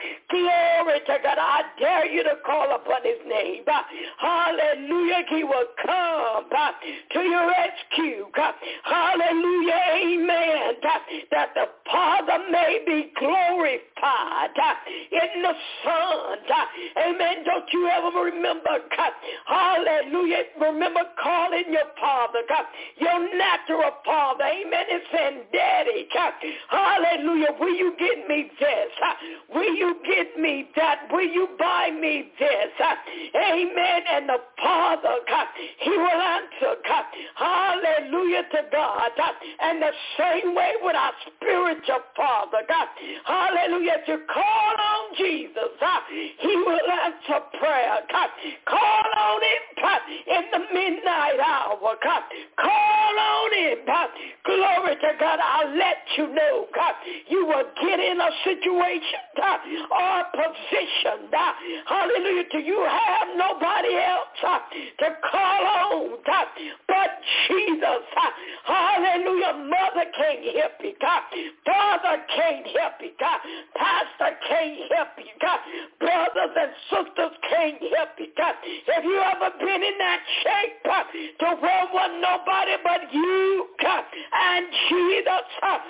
Glory to God. I dare you to call upon his name. Hallelujah. He will come to your rescue. Hallelujah. Amen. That the Father may be glorified in the Son. Amen. Don't you ever remember, God. Hallelujah. Remember calling your Father, God. Your natural Father. Amen. And saying, Daddy, God. Hallelujah. Will you get me this? Will you get me that? Will you buy me this? Amen. And the Father, God, he will answer, God. Hallelujah to God. And the same way with our spiritual Father, God. Hallelujah. To call on Jesus, he will answer prayer, God. Call on him, God, in the midnight hour, God. Call on him, God. Glory to God. I'll let you know, God. You will get in a situation, God, or a position, God. Hallelujah. Do you have nobody else to call on, God, but Jesus? Hallelujah. Mother can't help you, God. Father can't help you, God. Pastor can't help you, God. Brothers and sisters can't help you, God. Have you ever been in that shape to where wasn't nobody but you, God, and Jesus?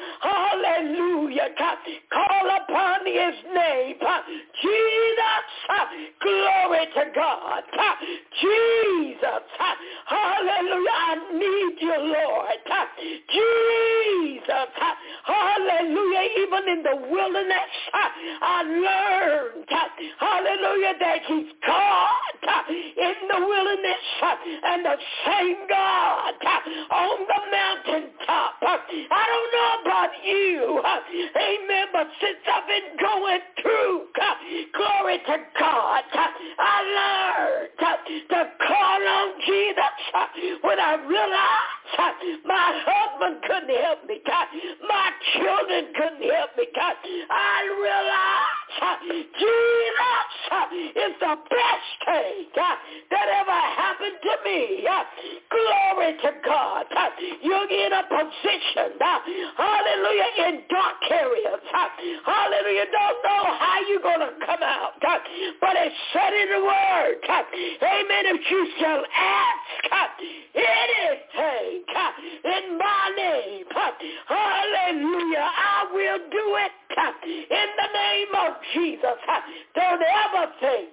Hallelujah, God. Call upon his name. Jesus. Glory to God. Jesus. Hallelujah. I need you, Lord. Jesus. Hallelujah. Even in the wilderness, I learned, hallelujah, that he's God in the wilderness and the same God on the mountaintop. I don't know about you, amen, but since I've been going through, glory to God, I learned to call on Jesus when I realized my husband couldn't help me, God. My children couldn't help me, God. I realized Jesus is the best thing that ever happened to me. Glory to God. You're in a position, hallelujah, in dark areas. Hallelujah. Don't know how you're going to come out, but it's said in the word, amen, if you shall ask anything in my name, hallelujah, I will do it in the name of Jesus. Don't ever think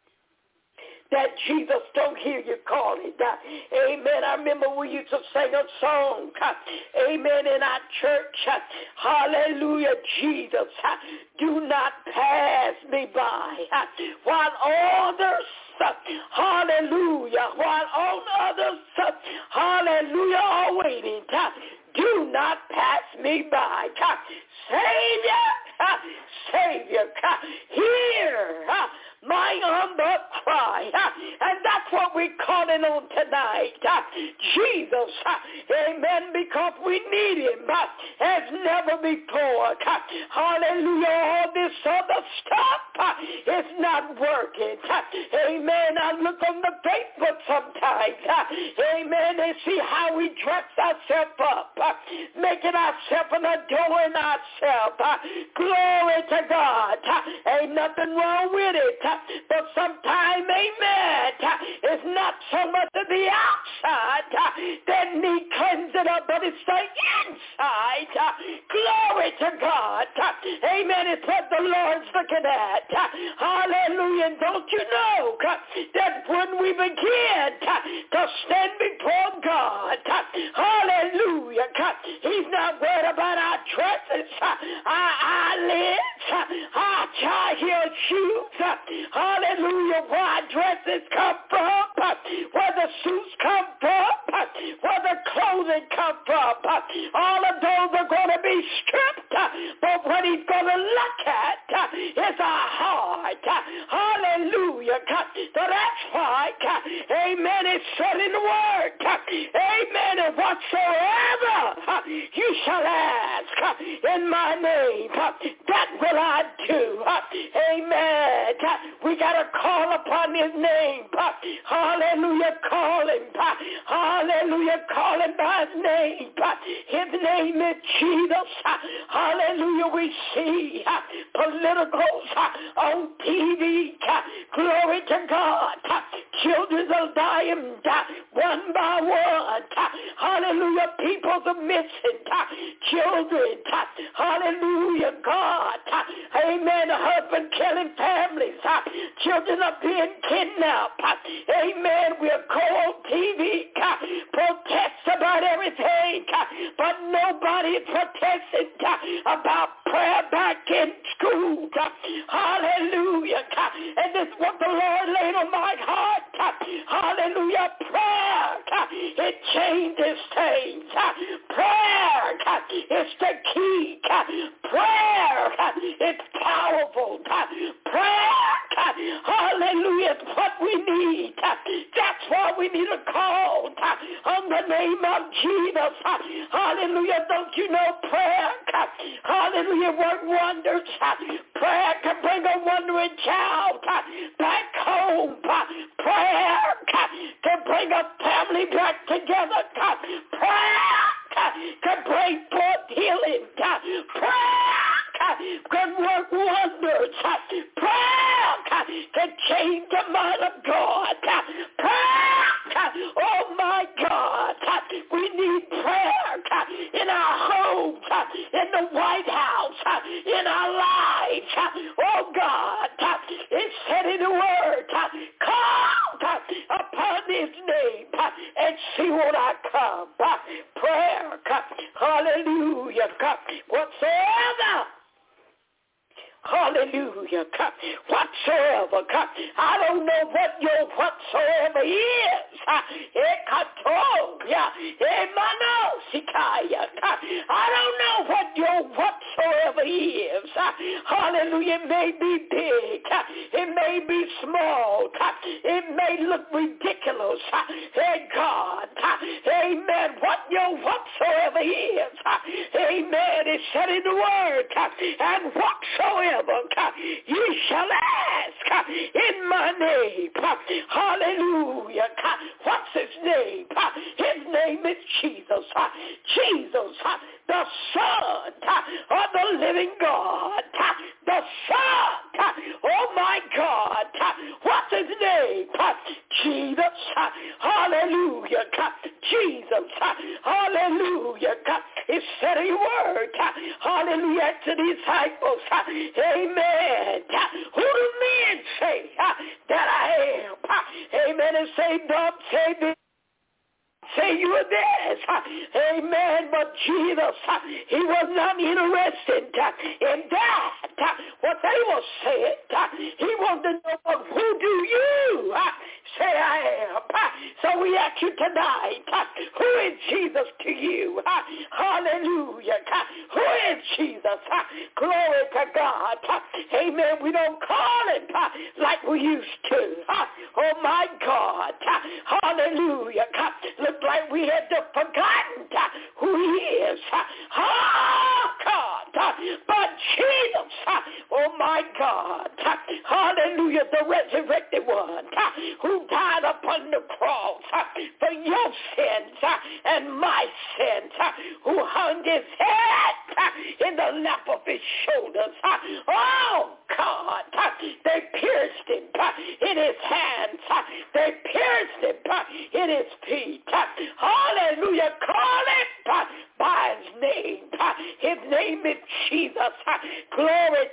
that Jesus don't hear you calling. Amen. I remember we used to sing a song, amen, in our church. Hallelujah, Jesus, do not pass me by. While others, hallelujah, while all others, hallelujah, are waiting, do not pass me by. Savior, Savior, hear my humble cry. And that's what we're calling on tonight. Jesus, amen, because we need him as never before. Hallelujah. All this other stuff is not working. Amen. I look on the Facebook sometimes. Amen. And see how we dress ourselves up, making ourselves and adoring ourselves. Glory to God. Ain't nothing wrong with it. But sometimes, amen, it's not so much of the outside that need cleansing up, but but it's the inside. Glory to God. Amen. It's what the Lord's looking at. Hallelujah. And don't you know that when we begin to stand before God, hallelujah, he's not worried about our dresses, our eyelids, our high heel shoes, hallelujah, where our dresses come from, where the suits come from, where the clothing come from. All of those are going to be stripped, but what he's going to look at is our heart. Hallelujah. So that's why, amen, it's said in the word, amen, and whatsoever you shall ask in my name, that will I do. Amen. We got to call upon his name. Hallelujah. Call him. Hallelujah. Call him by his name. His name is Jesus. Hallelujah. We see politicals on TV. Glory to God. Children are dying one by one. Hallelujah. People are missing. Children. Hallelujah. God. Amen. Husband killing families. Children are being kidnapped. Amen. We're called TV. Protests about everything. But nobody protesting about prayer back in school. Hallelujah. And this is what the Lord laid on my heart. Hallelujah. Prayer. It changes things. Prayer is the key. Prayer is powerful. Prayer, hallelujah, is what we need. That's why we need a call on the name of Jesus. Hallelujah. Don't you know prayer? Hallelujah. Work wonders. Prayer can bring a wandering child back home. Prayer can bring a family back together. Prayer can bring forth healing. Prayer can work wonders. Prayer can change the mind of God. Prayer, oh my God, we need prayer in our homes, in the White House, in our lives. Oh God, it said in the word, call upon his name and see what I come. Prayer, hallelujah, whatsoever. Hallelujah. Whatsoever. I don't know what your whatsoever is. I don't know what your whatsoever is. Hallelujah. It may be big. It may be small. It may look ridiculous. Hey, God. Amen. What your whatsoever is. Amen. It said in the word. And whatsoever you shall ask in my name. Hallelujah. What's his name? His name is Jesus. Jesus, the Son of the living God. The Son. Oh my God. What's his name? Jesus. Hallelujah. Jesus. Hallelujah. It said a word. Hallelujah to the disciples. Amen. Who do men say that I am? Amen. And say, don't say this. Say you are this. Amen. But Jesus, he was not interested in that. What they were saying, he wanted to know, but who do you say I am? So we ask you tonight, who is Jesus to you? Hallelujah. Who is Jesus? Glory to God. Amen. We don't call him like we used to. Oh my God. Hallelujah. Look like we had forgotten who he is. Oh God. But Jesus, oh my God. Hallelujah. The resurrected one who died upon the cross for your sins and my sins, who hung his head in the lap of his shoulders. Oh God, they pierced him in his hands. They pierced him in his feet. Hallelujah. Call it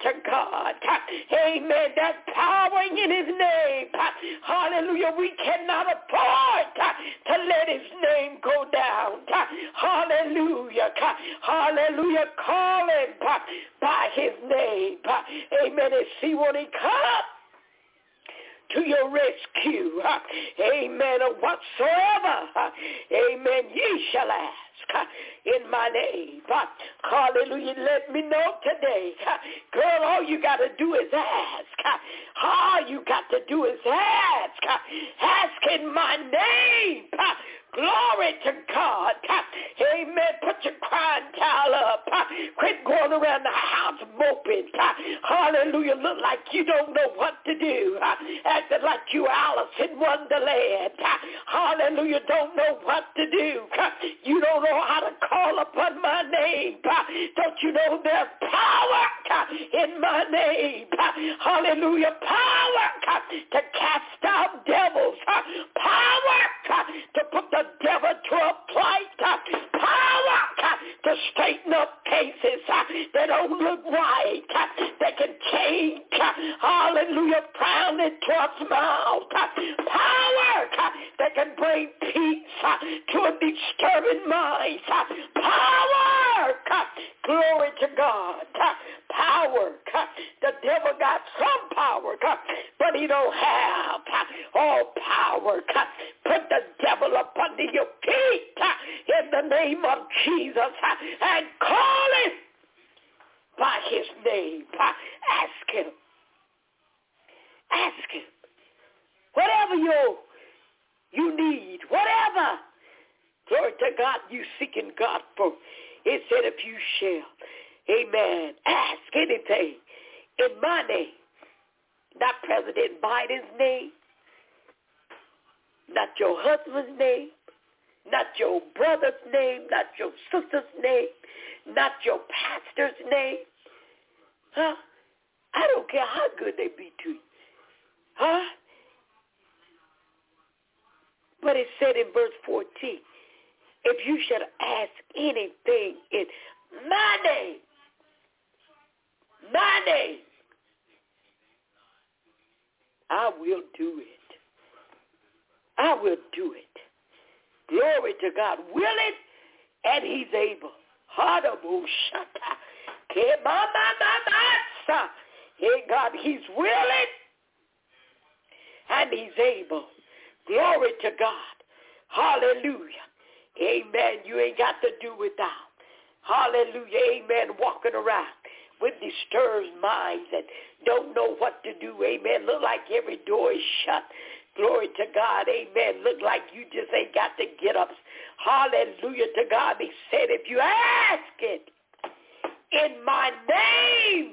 to God. Amen. That power in his name. Hallelujah. We cannot afford to let his name go down. Hallelujah. Hallelujah. Call him by his name. Amen. And see when he comes to your rescue. Amen. Or whatsoever. Amen. Ye shall ask in my name. Hallelujah. Let me know today. Girl, all you got to do is ask. All you got to do is ask. Ask in my name. Glory to God. Amen. Put your crying towel up. Quit going around the house moping. Hallelujah. Look like you don't know what to do. Acting like you Alice in Wonderland. Hallelujah. Don't know what to do. You don't know how to call upon my name. Don't you know there's power in my name? Hallelujah. Power to cast out devils. Power to put the devil to a plight. Power to straighten up cases that don't look right. That can change. Hallelujah. Frown into a smile. Power that can bring peace to a disturbing mind. Power. Glory to God. Power. The devil got some power, but he don't have all power. Put the devil up under your feet in the name of Jesus and call him by his name. Ask him. Ask him. Whatever you need, whatever, glory to God, you seeking God for. It said if you shall, amen, ask anything in my name, not President Biden's name, not your husband's name, not your brother's name, not your sister's name, not your pastor's name. Huh? I don't care how good they be to you. Huh? But it said in verse 14, if you should ask anything in my name, I will do it. I will do it. Glory to God. Willing, and he's able. Hey, God, he's willing, and he's able. Glory to God. Hallelujah. Amen. You ain't got to do without. Hallelujah. Amen. Walking around with disturbed minds and don't know what to do. Amen. Look like every door is shut. Glory to God. Amen. Look like you just ain't got to get up. Hallelujah to God. He said, if you ask it in my name,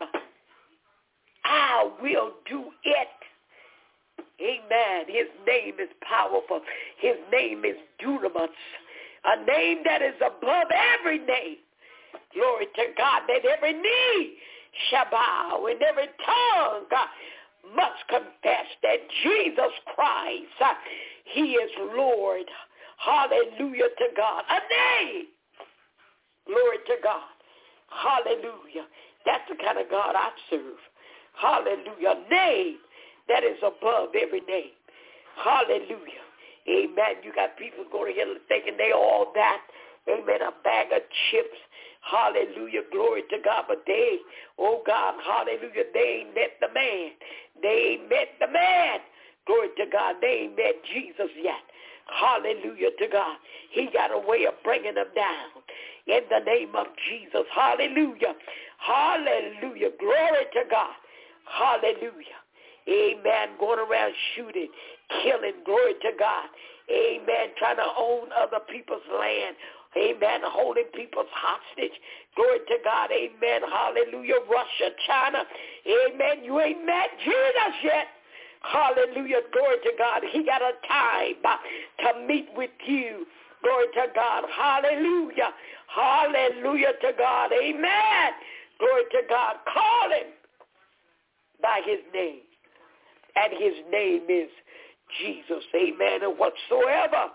I will do it. Amen. His name is powerful. His name is dunamis, a name that is above every name. Glory to God, that every knee shall bow and every tongue must confess that Jesus Christ, he is Lord. Hallelujah to God. A name. Glory to God. Hallelujah. That's the kind of God I serve. Hallelujah. A name that is above every name. Hallelujah. Amen. You got people going here thinking they all that. Amen. A bag of chips. Hallelujah. Glory to God. But they, oh God, hallelujah, they ain't met the man. They ain't met the man. Glory to God. They ain't met Jesus yet. Hallelujah to God. He got a way of bringing them down. In the name of Jesus. Hallelujah. Hallelujah. Glory to God. Hallelujah. Amen. Going around shooting, killing. Glory to God. Amen. Trying to own other people's land. Amen. Holding people's hostage. Glory to God. Amen. Hallelujah. Russia, China. Amen. You ain't met Jesus yet. Hallelujah. Glory to God. He got a time to meet with you. Glory to God. Hallelujah. Hallelujah to God. Amen. Glory to God. Call him by his name. And his name is Jesus. Amen. And whatsoever,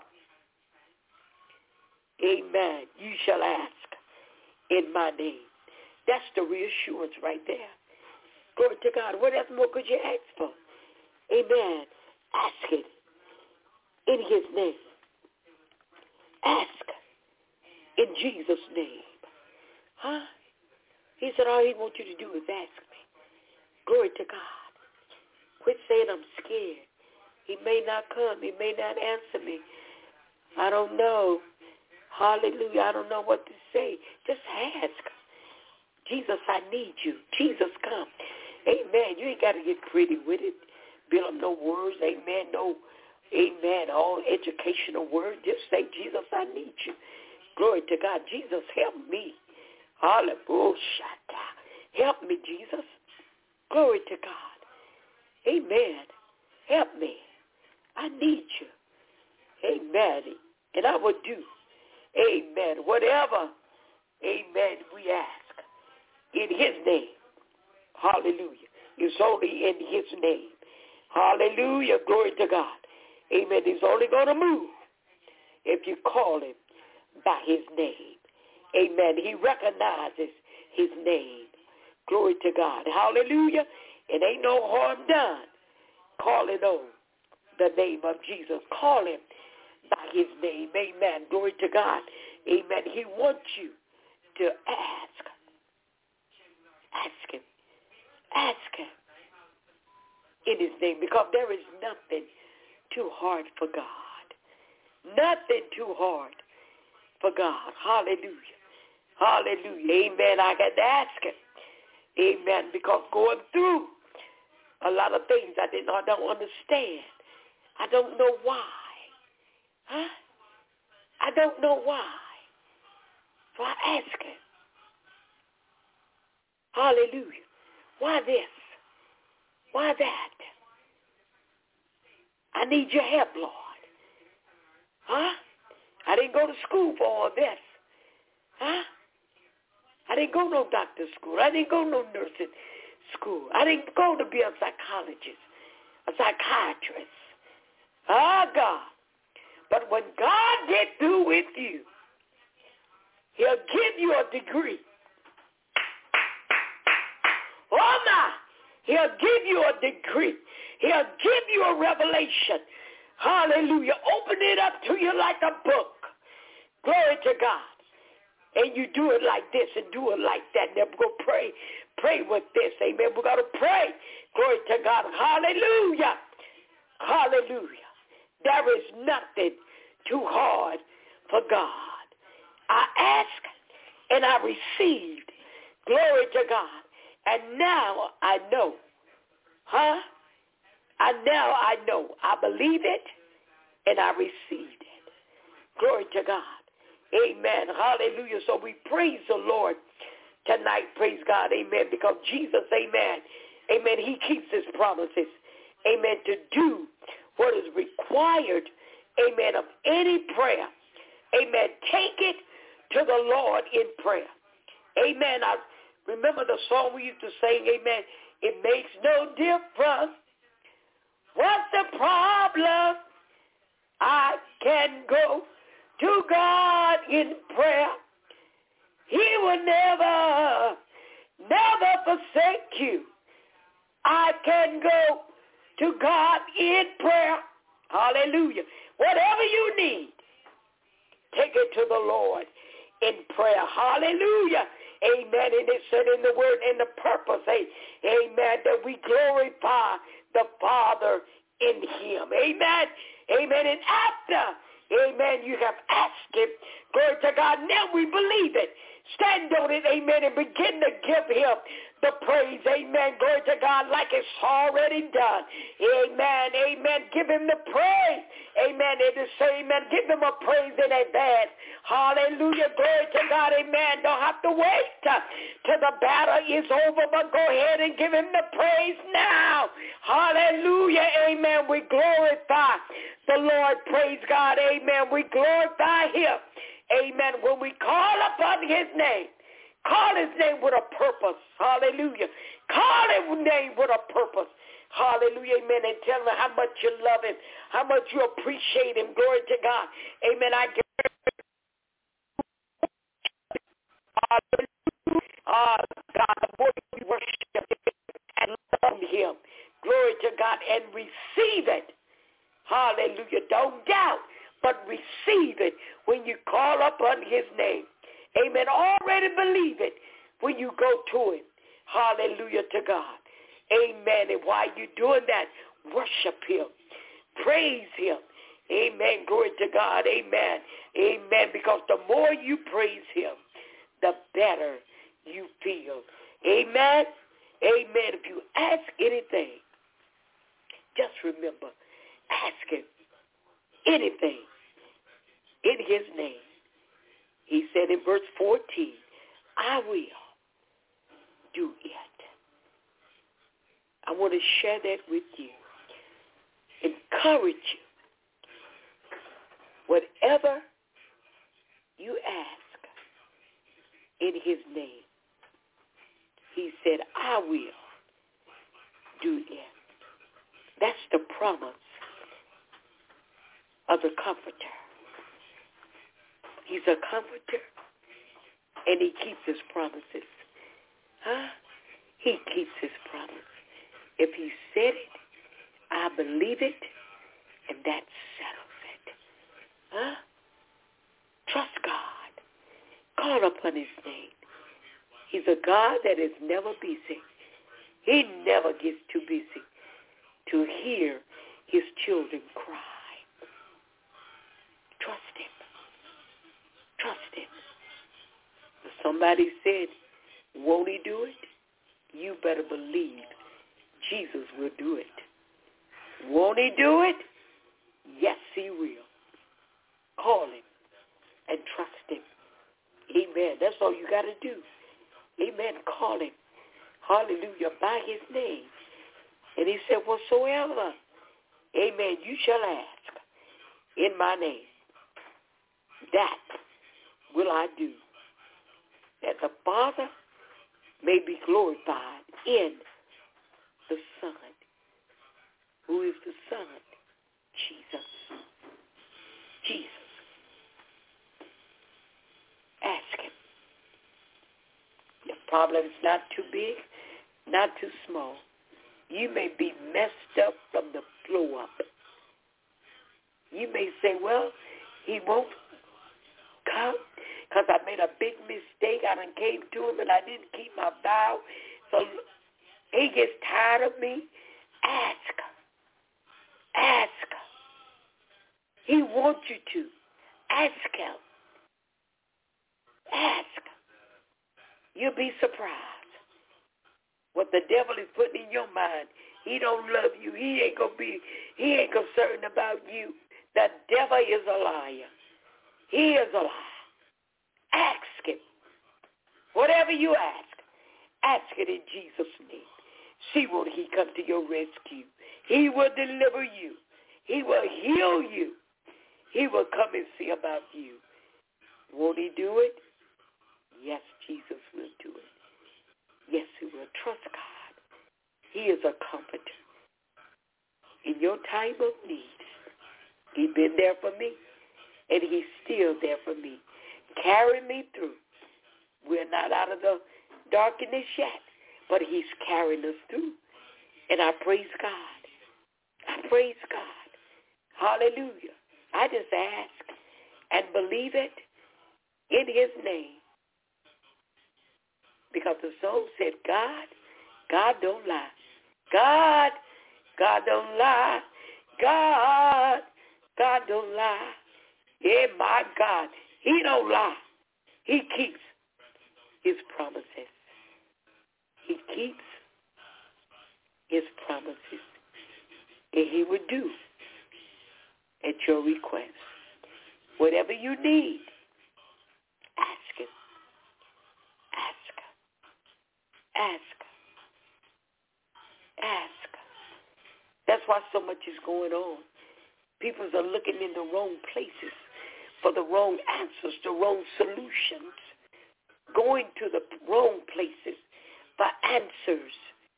amen, you shall ask in my name. That's the reassurance right there. Glory to God. What else more could you ask for? Amen. Ask it in his name. Ask in Jesus' name. Huh? He said all he wants you to do is ask me. Glory to God. Quit saying I'm scared. He may not come. He may not answer me. I don't know. Hallelujah. I don't know what to say. Just ask. Jesus, I need you. Jesus, come. Amen. You ain't got to get pretty with it. Build up no words. Amen. No, amen. All educational words. Just say, Jesus, I need you. Glory to God. Jesus, help me. Hallelujah. Help me, Jesus. Glory to God. Amen. Help me. I need you. Amen. And I will do. Amen. Whatever. Amen. We ask. In his name. Hallelujah. It's only in his name. Hallelujah. Glory to God. Amen. He's only going to move if you call him by his name. Amen. He recognizes his name. Glory to God. Hallelujah. It ain't no harm done calling on the name of Jesus. Call him by his name. Amen. Glory to God. Amen. He wants you to ask. Ask him. Ask him in his name, because there is nothing too hard for God. Nothing too hard for God. Hallelujah. Hallelujah. Amen. I got to ask him. Amen. Because going through a lot of things I don't understand. I don't know why. Huh? I don't know why. So I ask him. Hallelujah. Why this? Why that? I need your help, Lord. Huh? I didn't go to school for all this. Huh? I didn't go no doctor's school. I didn't go no nursing school. I didn't go to be a psychologist, a psychiatrist. Ah, God. But when God gets through with you, he'll give you a degree. Oh, my. He'll give you a degree. He'll give you a revelation. Hallelujah. Open it up to you like a book. Glory to God. And you do it like this and do it like that. Then we're going to pray. Pray with this. Amen. We're going to pray. Glory to God. Hallelujah. Hallelujah. There is nothing too hard for God. I asked and I received. Glory to God. And now I know. Huh? And now I know. I believe it and I received it. Glory to God. Amen. Hallelujah. So we praise the Lord tonight. Praise God. Amen. Because Jesus, amen. Amen. He keeps his promises. Amen. To do what is required. Amen. Of any prayer. Amen. Take it to the Lord in prayer. Amen. I remember the song we used to sing. Amen. It makes no difference. What's the problem? I can go to God in prayer. He will never forsake you. I can go to God in prayer. Hallelujah. Whatever you need, take it to the Lord in prayer. Hallelujah. Amen. And it said in the word, in the purpose, amen, that we glorify the Father in him. Amen. Amen. And after, amen, you have asked him, glory to God, now we believe it. Stand on it, amen, and begin to give him the praise, amen, glory to God, like it's already done. Amen, amen, give him the praise, amen, it is say, amen, give him a praise in advance. Hallelujah, glory to God, amen, don't have to wait till the battle is over, but go ahead and give him the praise now. Hallelujah, amen, we glorify the Lord, praise God, amen, we glorify him. Amen. When we call upon his name, call his name with a purpose. Hallelujah. Call his name with a purpose. Hallelujah. Amen. And tell him how much you love him, how much you appreciate him. Glory to God. Amen. I give hallelujah. God, the more we worship him and and receive it. Hallelujah. Don't doubt, but receive it when you call upon his name. Amen. Already believe it when you go to him. Hallelujah to God. Amen. And while you're doing that, worship him. Praise him. Amen. Glory to God. Amen. Amen. Because the more you praise him, the better you feel. Amen. Amen. If you ask anything, just remember, ask him anything in his name. He said in verse 14, I will do it. I want to share that with you. Encourage you. Whatever you ask in his name, he said, I will do it. That's the promise of the Comforter. He's a comforter, and he keeps his promises. He keeps his promise. If he said it, I believe it, and that settles it. Trust God. Call upon his name. He's a God that is never busy. He never gets too busy to hear his children cry. Trust him. Trust him. If somebody said, won't he do it? You better believe Jesus will do it. Won't he do it? Yes, he will. Call him and trust him. Amen. That's all you got to do. Amen. Call him. Hallelujah. By his name. And he said, whatsoever, amen, you shall ask in my name, that will I do, that the Father may be glorified in the Son. Who is the Son? Jesus. Jesus. Ask him. Your problem is not too big, not too small. You may be messed up from the floor up. You may say, well, he won't come because I made a big mistake. I done came to him and I didn't keep my vow. So he gets tired of me. Ask. Ask. He wants you to. Ask him. Ask. You'll be surprised what the devil is putting in your mind. He don't love you. He ain't concerned about you. The devil is a liar. He is a liar. Ask him. Whatever you ask it in Jesus' name. See, will he come to your rescue? He will deliver you. He will heal you. He will come and see about you. Won't he do it? Yes, Jesus will do it. Yes, he will. Trust God. He is a comforter. In your time of need, he's been there for me, and he's still there for me. Carry me through. We're not out of the darkness yet, but he's carrying us through. And I praise God. I praise God. Hallelujah. I just ask and believe it in his name. Because the song said, God don't lie. God don't lie. God don't lie. Yeah, my God, he don't lie. He keeps his promises. He keeps his promises. And he will do at your request. Whatever you need, ask him. Ask. That's why so much is going on. People are looking in the wrong places for the wrong answers, the wrong solutions. Going to the wrong places for answers.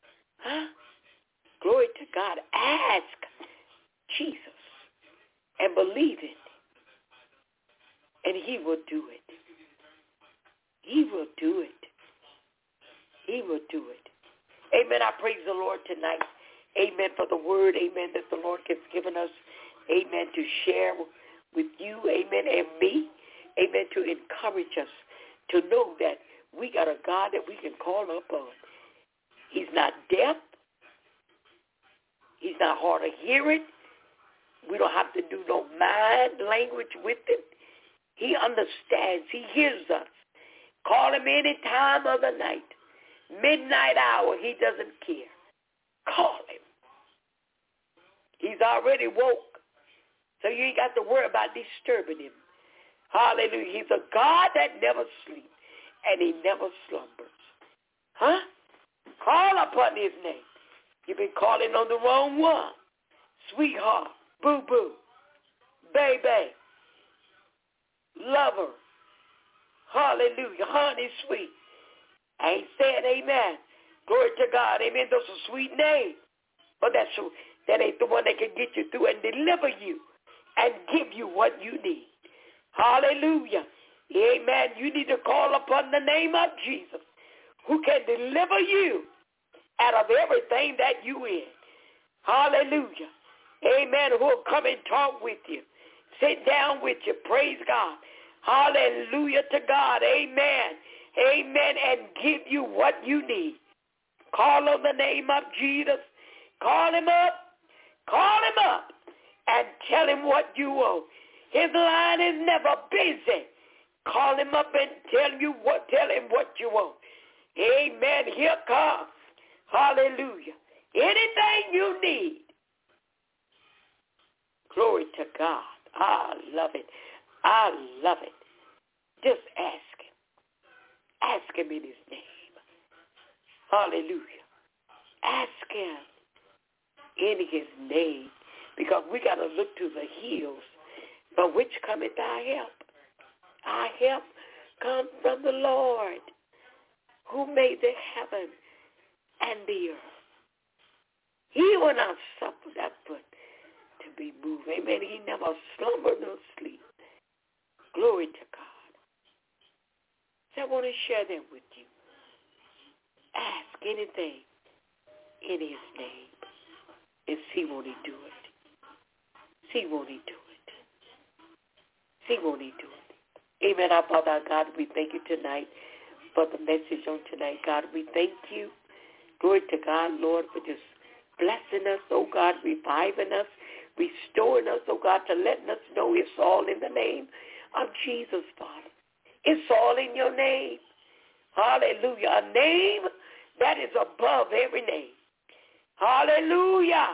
Glory to God. Ask Jesus and believe it. And he will do it. He will do it. He will do it. Amen. I praise the Lord tonight. amen, for the word, amen, that the Lord has given us, amen, to share with you, amen, and me, amen, to encourage us to know that we got a God that we can call upon. He's not deaf. He's not hard of hearing. We don't have to do no mind language with him. He understands. He hears us. Call him any time of the night. Midnight hour, he doesn't care. Call him. He's already woke. So you ain't got to worry about disturbing him. Hallelujah. He's a God that never sleeps and he never slumbers. Huh? Call upon his name. You've been calling on the wrong one. Sweetheart, boo-boo, baby, lover, hallelujah, honey sweet. I ain't saying amen. Glory to God, amen. Those are sweet names. But that ain't the one that can get you through and deliver you and give you what you need. Hallelujah. Amen. You need to call upon the name of Jesus, who can deliver you out of everything that you in. Hallelujah. Amen. Who will come and talk with you. Sit down with you. Praise God. Hallelujah to God. Amen. Amen. And give you what you need. Call on the name of Jesus. Call him up. Call him up. And tell him what you want. His line is never busy. Call him up and tell him what you want. Amen. Here comes. Hallelujah. Anything you need. Glory to God. I love it. I love it. Just ask him. Ask him in his name. Hallelujah. Ask him in his name. Because we got to look to the hills from which cometh our help. Our help comes from the Lord who made the heaven and the earth. He will not suffer that foot to be moved. Amen. He never slumber nor sleep. Glory to God. So I want to share that with you. Ask anything in his name and see won't he do it. See won't he do it. See won't he do it. Amen. Our Father, our God, we thank you tonight for the message on tonight. God, we thank you. Glory to God, Lord, for just blessing us, oh God, reviving us, restoring us, oh God, to letting us know it's all in the name of Jesus, Father. It's all in your name. Hallelujah. A name that is above every name. Hallelujah.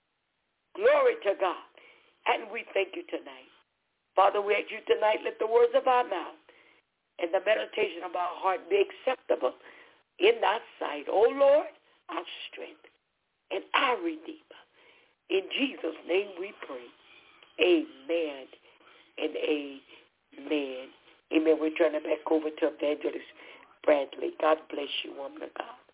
Glory to God. And we thank you tonight. Father, we ask you tonight, let the words of our mouth and the meditation of our heart be acceptable in thy sight. Oh Lord, our strength and our Redeemer. In Jesus' name we pray. Amen and amen. Amen. We're turning back over to Evangelist Bradley. God bless you, woman of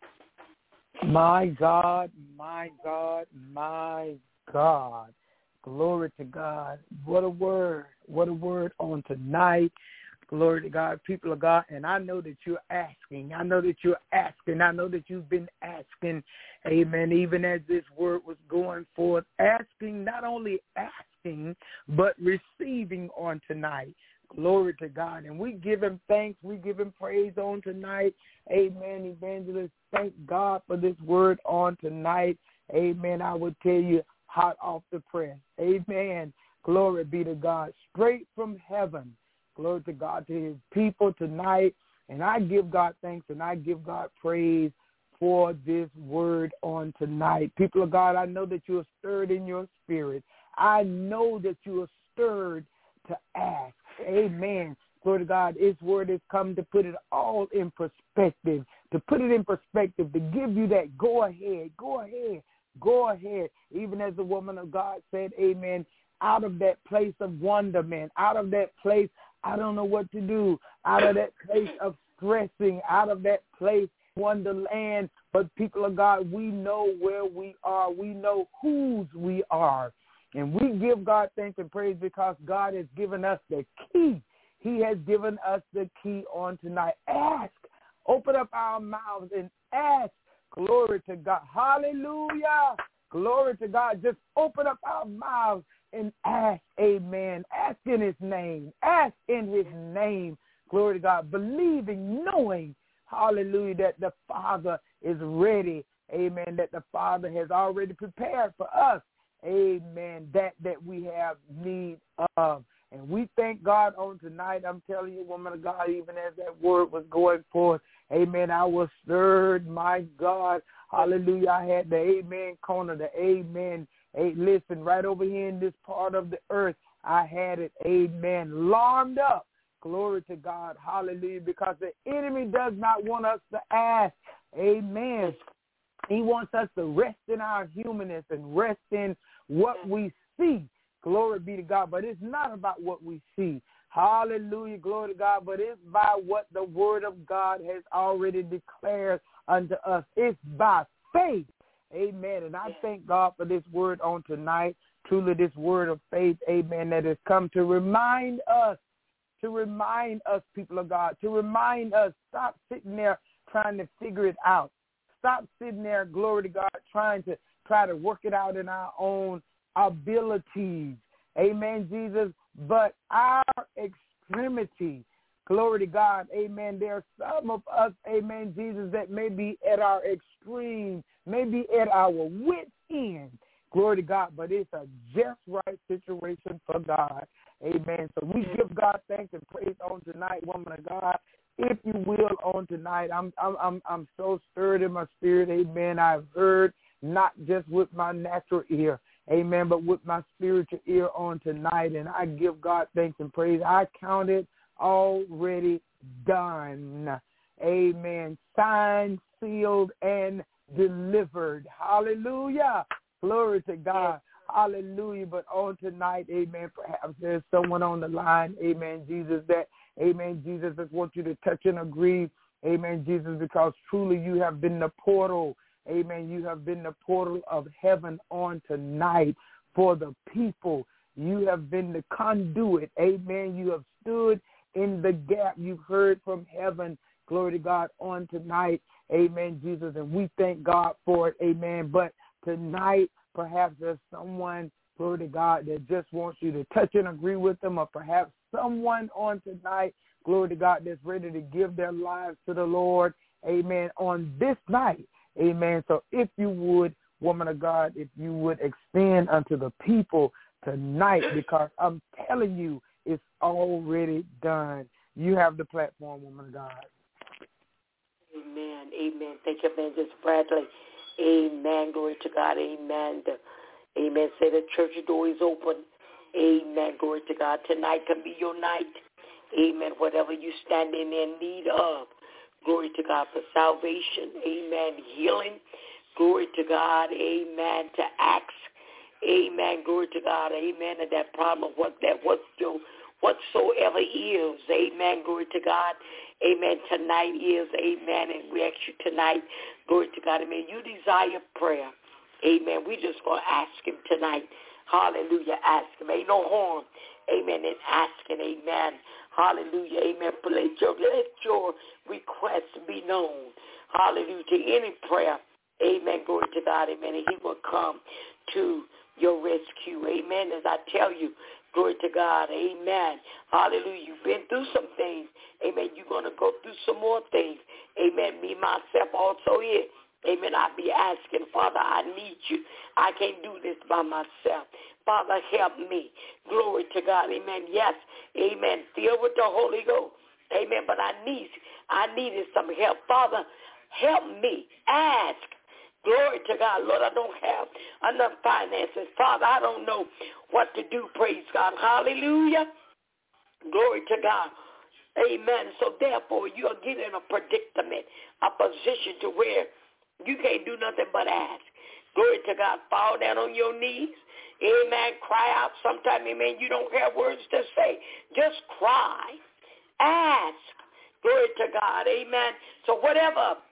God. My God, my God, my God. Glory to God. What a word. What a word on tonight. Glory to God, people of God. And I know that you're asking. I know that you're asking. I know that you've been asking. Amen. Even as this word was going forth, asking, not only asking, but receiving on tonight. Glory to God. And we give him thanks. We give him praise on tonight. Amen. Evangelist, thank God for this word on tonight. Amen. I would tell you, hot off the press. Amen. Glory be to God. Straight from heaven. Glory to God, to his people tonight. And I give God thanks and I give God praise for this word on tonight. People of God, I know that you are stirred in your spirit. I know that you are stirred to ask. Amen. Glory to God, his word has come to put it all in perspective, to put it in perspective, to give you that go ahead, go ahead, go ahead. Even as the woman of God said, amen, out of that place of wonderment, out of that place, I don't know what to do, out of that place of stressing, out of that place, wonderland. But people of God, we know where we are. We know whose we are. And we give God thanks and praise because God has given us the key. He has given us the key on tonight. Ask. Open up our mouths and ask. Glory to God. Hallelujah. glory to God, just open up our mouths and ask, amen. Ask in his name. Ask in his name, glory to God, believing, knowing, hallelujah, that the Father is ready, amen, that the Father has already prepared for us, amen, that we have need of. And we thank God on tonight. I'm telling you, woman of God, even as that word was going forth, amen, I was stirred, my God, hallelujah. I had the amen corner, the amen. Hey, listen, right over here in this part of the earth, I had it, amen, alarmed up. Glory to God, hallelujah, because the enemy does not want us to ask, amen. He wants us to rest in our humanness and rest in what we see. Glory be to God, but it's not about what we see. Hallelujah, glory to God, but it's by what the word of God has already declared unto us. It's by faith. Amen. And I thank God for this word on tonight. Truly this word of faith, amen, that has come to remind us, people of God, to remind us, stop sitting there trying to figure it out. Stop sitting there, glory to God, trying to work it out in our own abilities. Amen, Jesus. But our extremity, glory to God, amen, there are some of us, amen, Jesus, that may be at our extreme, maybe at our wit's end. Glory to God, but it's a just right situation for God. Amen. So we give God thanks and praise on tonight, woman of God. If you will, on tonight, I'm so stirred in my spirit. Amen. I've heard not just with my natural ear, amen, but with my spiritual ear on tonight, and I give God thanks and praise. I count it already done. Amen. Signed, sealed, and delivered. Hallelujah. Glory to God. Hallelujah. But on tonight, amen, perhaps there's someone on the line, amen, Jesus, that, amen, Jesus, just wants you to touch and agree, amen, Jesus, because truly you have been the portal, amen, you have been the portal of heaven on tonight for the people. You have been the conduit, amen. You have stood in the gap. You've heard from heaven, glory to God, on tonight, amen, Jesus, and we thank God for it, amen. But tonight, perhaps there's someone, glory to God, that just wants you to touch and agree with them, or perhaps someone on tonight, glory to God, that's ready to give their lives to the Lord, amen, on this night, amen. So if you would, woman of God, if you would extend unto the people tonight, because I'm telling you, it's already done. You have the platform, woman of God. Amen. Amen. Thank you, Evangelist Bradley. Amen. Glory to God. Amen. Amen. Say the church door is open. Amen. Glory to God. Tonight can be your night. Amen. Whatever you standing in need of. Glory to God for salvation. Amen. Healing. Glory to God. Amen. To acts. Amen. Glory to God. Amen. And that problem, whatsoever is. Amen. Glory to God. Amen. Tonight is, amen, and we ask you tonight, glory to God, amen, you desire prayer. Amen. We just going to ask him tonight. Hallelujah. Ask him. Ain't no harm, amen, in asking, amen. Hallelujah. Amen. Let your request be known. Hallelujah. To any prayer, amen, glory to God, amen, and he will come to your rescue. Amen. As I tell you, glory to God. Amen. Hallelujah. You've been through some things. Amen. You're going to go through some more things. Amen. Me, myself, also here. Amen. I be asking, Father, I need you. I can't do this by myself. Father, help me. Glory to God. Amen. Yes. Amen. Filled with the Holy Ghost. Amen. But I needed some help. Father, help me. Ask. Glory to God. Lord, I don't have enough finances. Father, I don't know what to do. Praise God. Hallelujah. Glory to God. Amen. So therefore, you're getting in a predicament, a position to where you can't do nothing but ask. Glory to God. Fall down on your knees. Amen. Cry out. Sometimes, amen, you don't have words to say. Just cry. Ask. Glory to God. Amen. So whatever,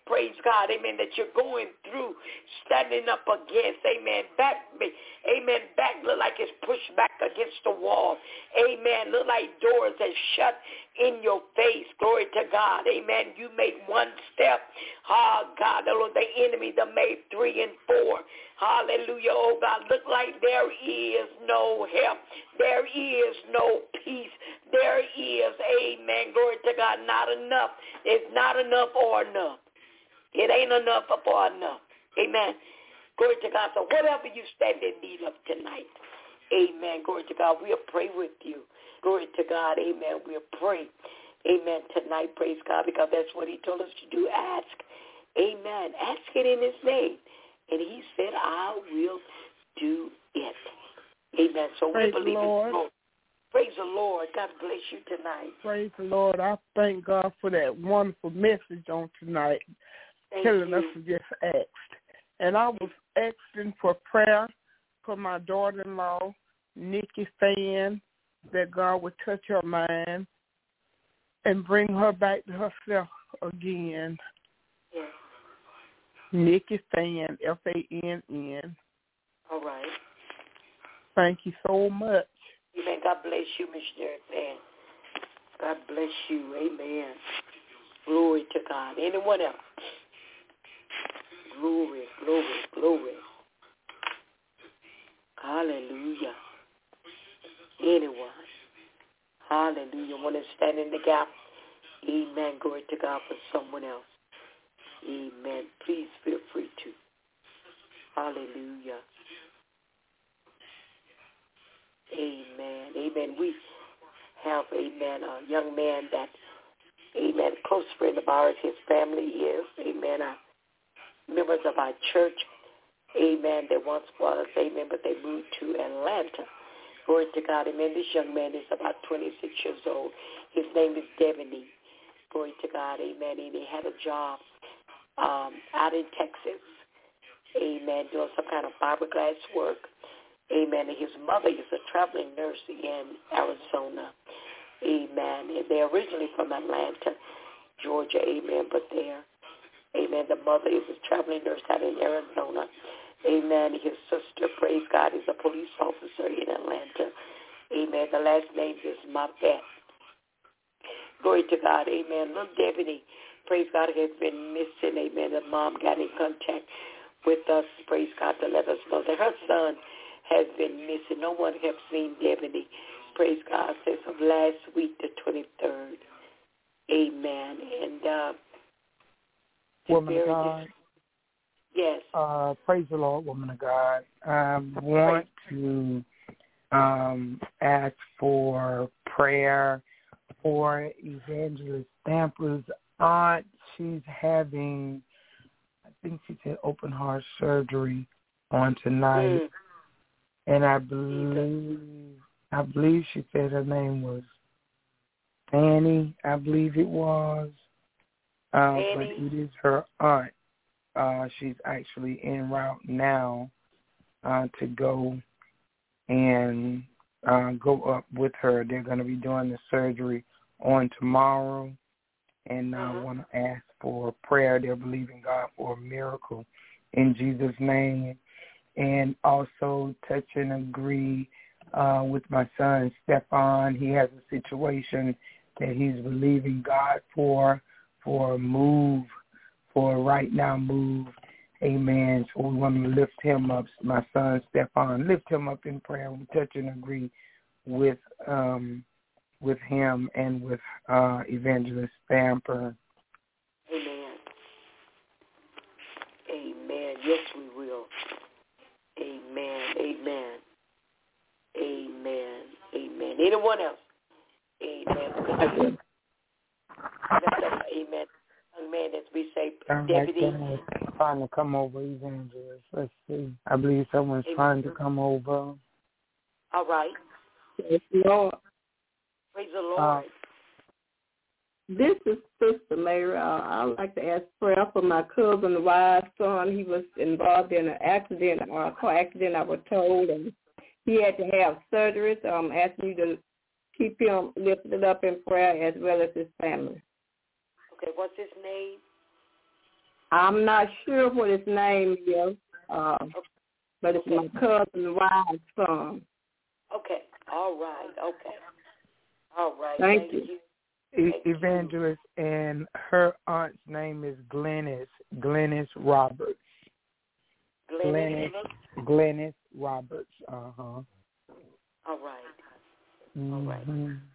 praise God, amen, that you're going through, standing up against, amen, back look like it's pushed back against the wall, amen, look like doors that shut in your face, glory to God, amen, you make one step, God, the enemy that made 3 and 4, hallelujah, oh God, look like there is no help, there is no peace, there is, amen, glory to God, not enough, it's not enough or enough. It ain't enough or enough. Amen. Glory to God. So whatever you stand in need of tonight, amen, glory to God, we'll pray with you. Glory to God, amen, we'll pray, amen, tonight, praise God, because that's what he told us to do. Ask, amen, ask it in his name. And he said, I will do it. Amen. So Praise we believe the Lord. in. Praise the Lord. God bless you tonight. Praise the Lord. I thank God for that wonderful message on tonight, telling us to just ask. And I was asking for prayer for my daughter-in-law, Nikki Fan, that God would touch her mind and bring her back to herself again. Yes. Nikki Fan, Fann. All right. Thank you so much. Amen. God bless you, Missionary Fan. God bless you. Amen. Glory to God. Anyone else? Glory, glory, glory. Hallelujah. Anyone? Hallelujah. Want to stand in the gap? Amen. Glory to God for someone else. Amen. Please feel free to. Hallelujah. Amen. Amen. We have, amen, a young man that, amen, a close friend of ours, his family is, amen, members of our church, amen, that once was, amen, but they moved to Atlanta. Glory to God, amen. This young man is about 26 years old. His name is Devaney. Glory to God, amen. And he had a job out in Texas, amen, doing some kind of fiberglass work. Amen. And his mother is a traveling nurse in Arizona. Amen. And they're originally from Atlanta, Georgia. Amen. But amen, the mother is a traveling nurse out in Arizona. Amen. His sister, praise God, is a police officer in Atlanta. Amen. The last name is Mafet. Glory to God. Amen. Little Devaney, praise God, has been missing. Amen. The mom got in contact with us, praise God, to let us know that her son has been missing. No one has seen Devaney, praise God, since of last week, the 23rd. Amen. And woman of God. Yes. Praise the Lord, woman of God. I want to ask for prayer for Evangelist Stamper's aunt. She's having, I think she said, open heart surgery on tonight. And I believe she said her name was Fanny, I believe it was. But it is her aunt. She's actually en route now to go and go up with her. They're going to be doing the surgery on tomorrow. And I want to ask for prayer. They're believing God for a miracle in Jesus' name. And also touch and agree with my son, Stefan. He has a situation that he's believing God for a move, for a right now move. Amen. So we want to lift him up, my son, Stefan. Lift him up in prayer. We touch and agree with him and with Evangelist Stamper. Amen. Amen. Yes, we will. Amen. Amen. Amen. Amen. Anyone else? Amen. Amen. Young man, as we say, Deputy. Trying to come over, Evangelist. Let's see. I believe someone's trying to come over. All right. Praise the Lord. Praise the Lord. This is Sister Mary. I would like to ask prayer for my cousin's wife's son. He was involved in an accident, or a car accident, I was told, and he had to have surgery. So I'm asking you to keep him lifted up in prayer as well as his family. Okay, what's his name? I'm not sure what his name is, but it's my cousin Ryan's son. Okay. All right. Okay. All right. Thank you. Evangelist, and her aunt's name is Glennis Roberts. Glennis Roberts. All right. Mm-hmm. All right.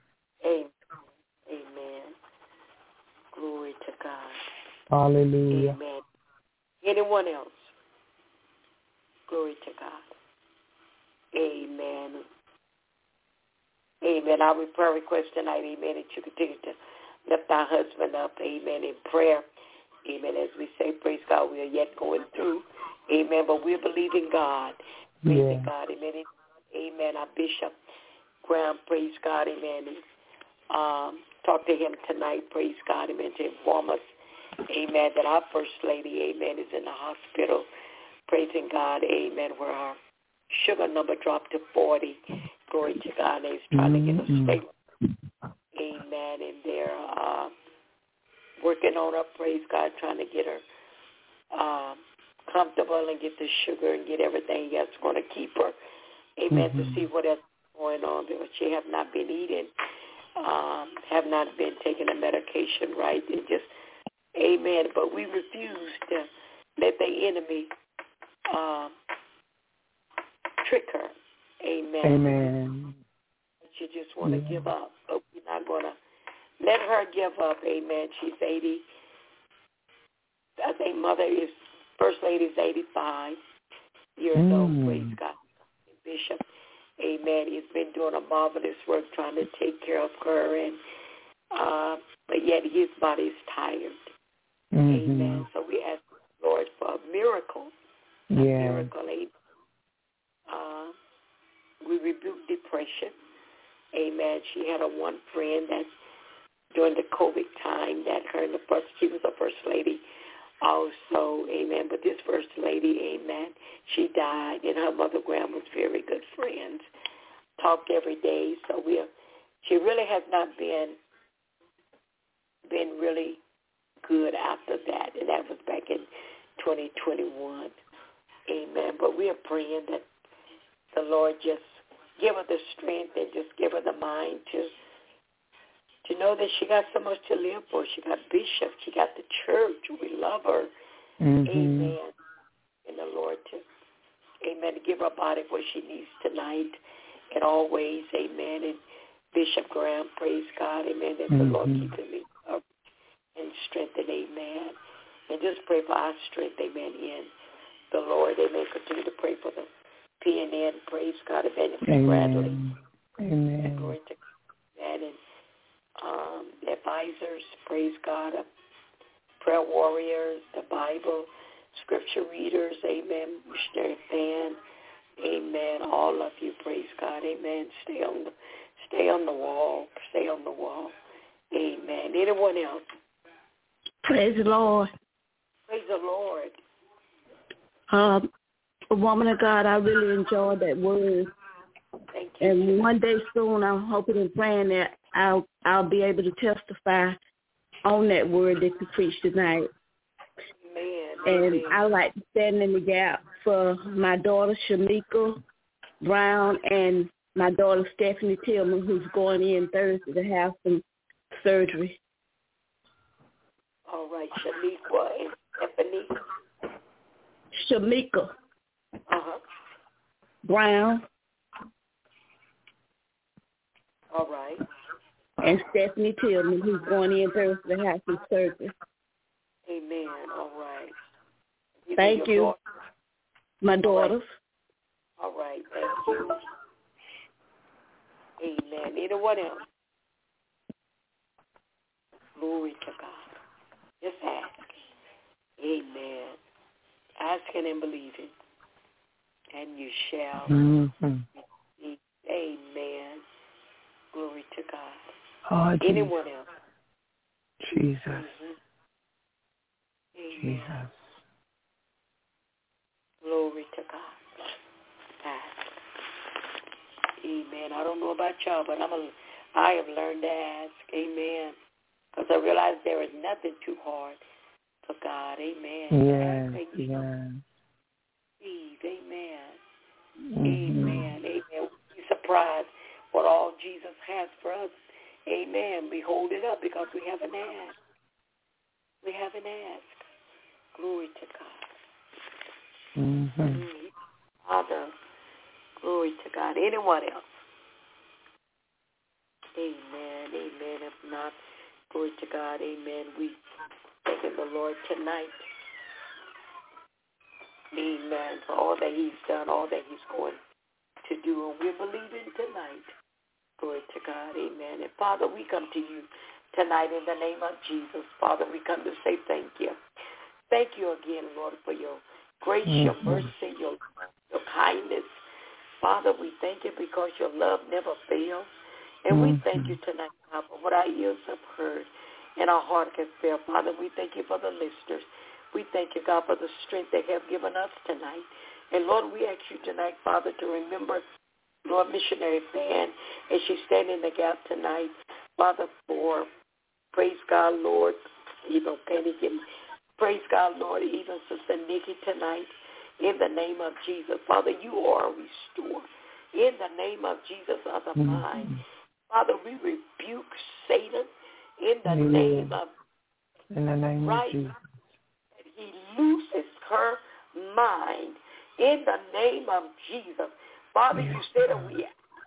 Amen. Glory to God. Hallelujah. Amen. Anyone else? Glory to God. Amen. Amen. Our prayer request tonight, amen, that you continue to lift our husband up, amen, in prayer. Amen. As we say, praise God, we are yet going through. Amen. But we're believing God. Praising God. Amen. Amen. Our Bishop Graham, praise God. Amen. Talk to him tonight, praise God. Amen. To inform us, amen, that our First Lady, amen, is in the hospital. Praising God. Amen. Where our sugar number dropped to 40. Glory to God. And he's trying to get us stable. Amen. And they're working on her, praise God, trying to get her comfortable and get the sugar and get everything that's going to keep her, amen, to see what else is going on. Because she have not been eating, have not been taking the medication right. And just, amen. But we refuse to let the enemy trick her. Amen. Amen. She just want to give up. But we're not going to let her give up. Amen. She's 80. I think First Lady is 85 years old. Praise God. Bishop. Amen. He's been doing a marvelous work trying to take care of her. And but yet his body is tired. Amen. So we ask the Lord for a miracle. A miracle. Amen. We rebuke depression. Amen. She had one friend that during the COVID time that she was a First Lady also, amen. But this First Lady, amen, she died, and her mother Graham was very good friends. Talked every day, so she really has not been really good after that, and that was back in 2021. Amen. But we are praying that the Lord just give her the strength and just give her the mind to know that she got so much to live for. She got Bishop. She got the church. We love her. Amen. And the Lord amen, to give her body what she needs tonight and always. Amen. And Bishop Graham, praise God. Amen. That the Lord keep him up and strengthen. Amen. And just pray for our strength. Amen. In the Lord. Amen. Continue to pray for the PNN. Praise God. Evangelist Bradley. Amen. And glory to God. And advisors, praise God, prayer warriors, the Bible, scripture readers, amen, missionary fan, amen, all of you, praise God, amen, stay on the wall, amen. Anyone else? Praise the Lord. Praise the Lord. Woman of God, I really enjoyed that word. Thank you. And one day soon, I'm hoping and praying that I'll be able to testify on that word that you preached tonight. Amen. And I like to stand in the gap for my daughter Shamika Brown and my daughter Stephanie Tillman, who's going in Thursday to have some surgery. All right, Shamika and Stephanie. Shamika Brown. All right. And Stephanie Tillman, who's going in Thursday to have some surgery. Amen. All right. Thank you. Daughter? My daughters. All right. Thank you. Amen. Anyone else? Glory to God. Just ask. Amen. Asking and believing, and you shall receive. Amen. Glory to God. Oh, anyone else? Jesus. Jesus. Glory to God. Ask. Amen. I don't know about y'all, but I have learned to ask. Amen. Because I realize there is nothing too hard for God. Amen. Yes, Thank yes. Amen. Amen. Amen. We'll be surprised what all Jesus has for us. Amen. We hold it up because we haven't asked. We haven't asked. Glory to God. Mm-hmm. Father, glory to God. Anyone else? Amen. Amen. If not, glory to God. Amen. We thank the Lord tonight. Amen. For all that he's done, all that he's going to do. And we're believing tonight. Glory to God. Amen. And Father, we come to you tonight in the name of Jesus. Father, we come to say thank you. Thank you again, Lord, for your grace, your mercy, your kindness. Father, we thank you because your love never fails. And we thank you tonight, God, for what our ears have heard and our heart has felt. Father, we thank you for the listeners. We thank you, God, for the strength they have given us tonight. And, Lord, we ask you tonight, Father, to remember, Lord, missionary Fan, as she stands in the gap tonight, Father, for, praise God, Lord, even Penny, praise God, Lord, even Sister Nikki tonight, in the name of Jesus. Father, you are a restorer. In the name of Jesus of the mind. Father, we rebuke Satan in the name of Jesus. That he loses her mind in the name of Jesus. Father, you said that we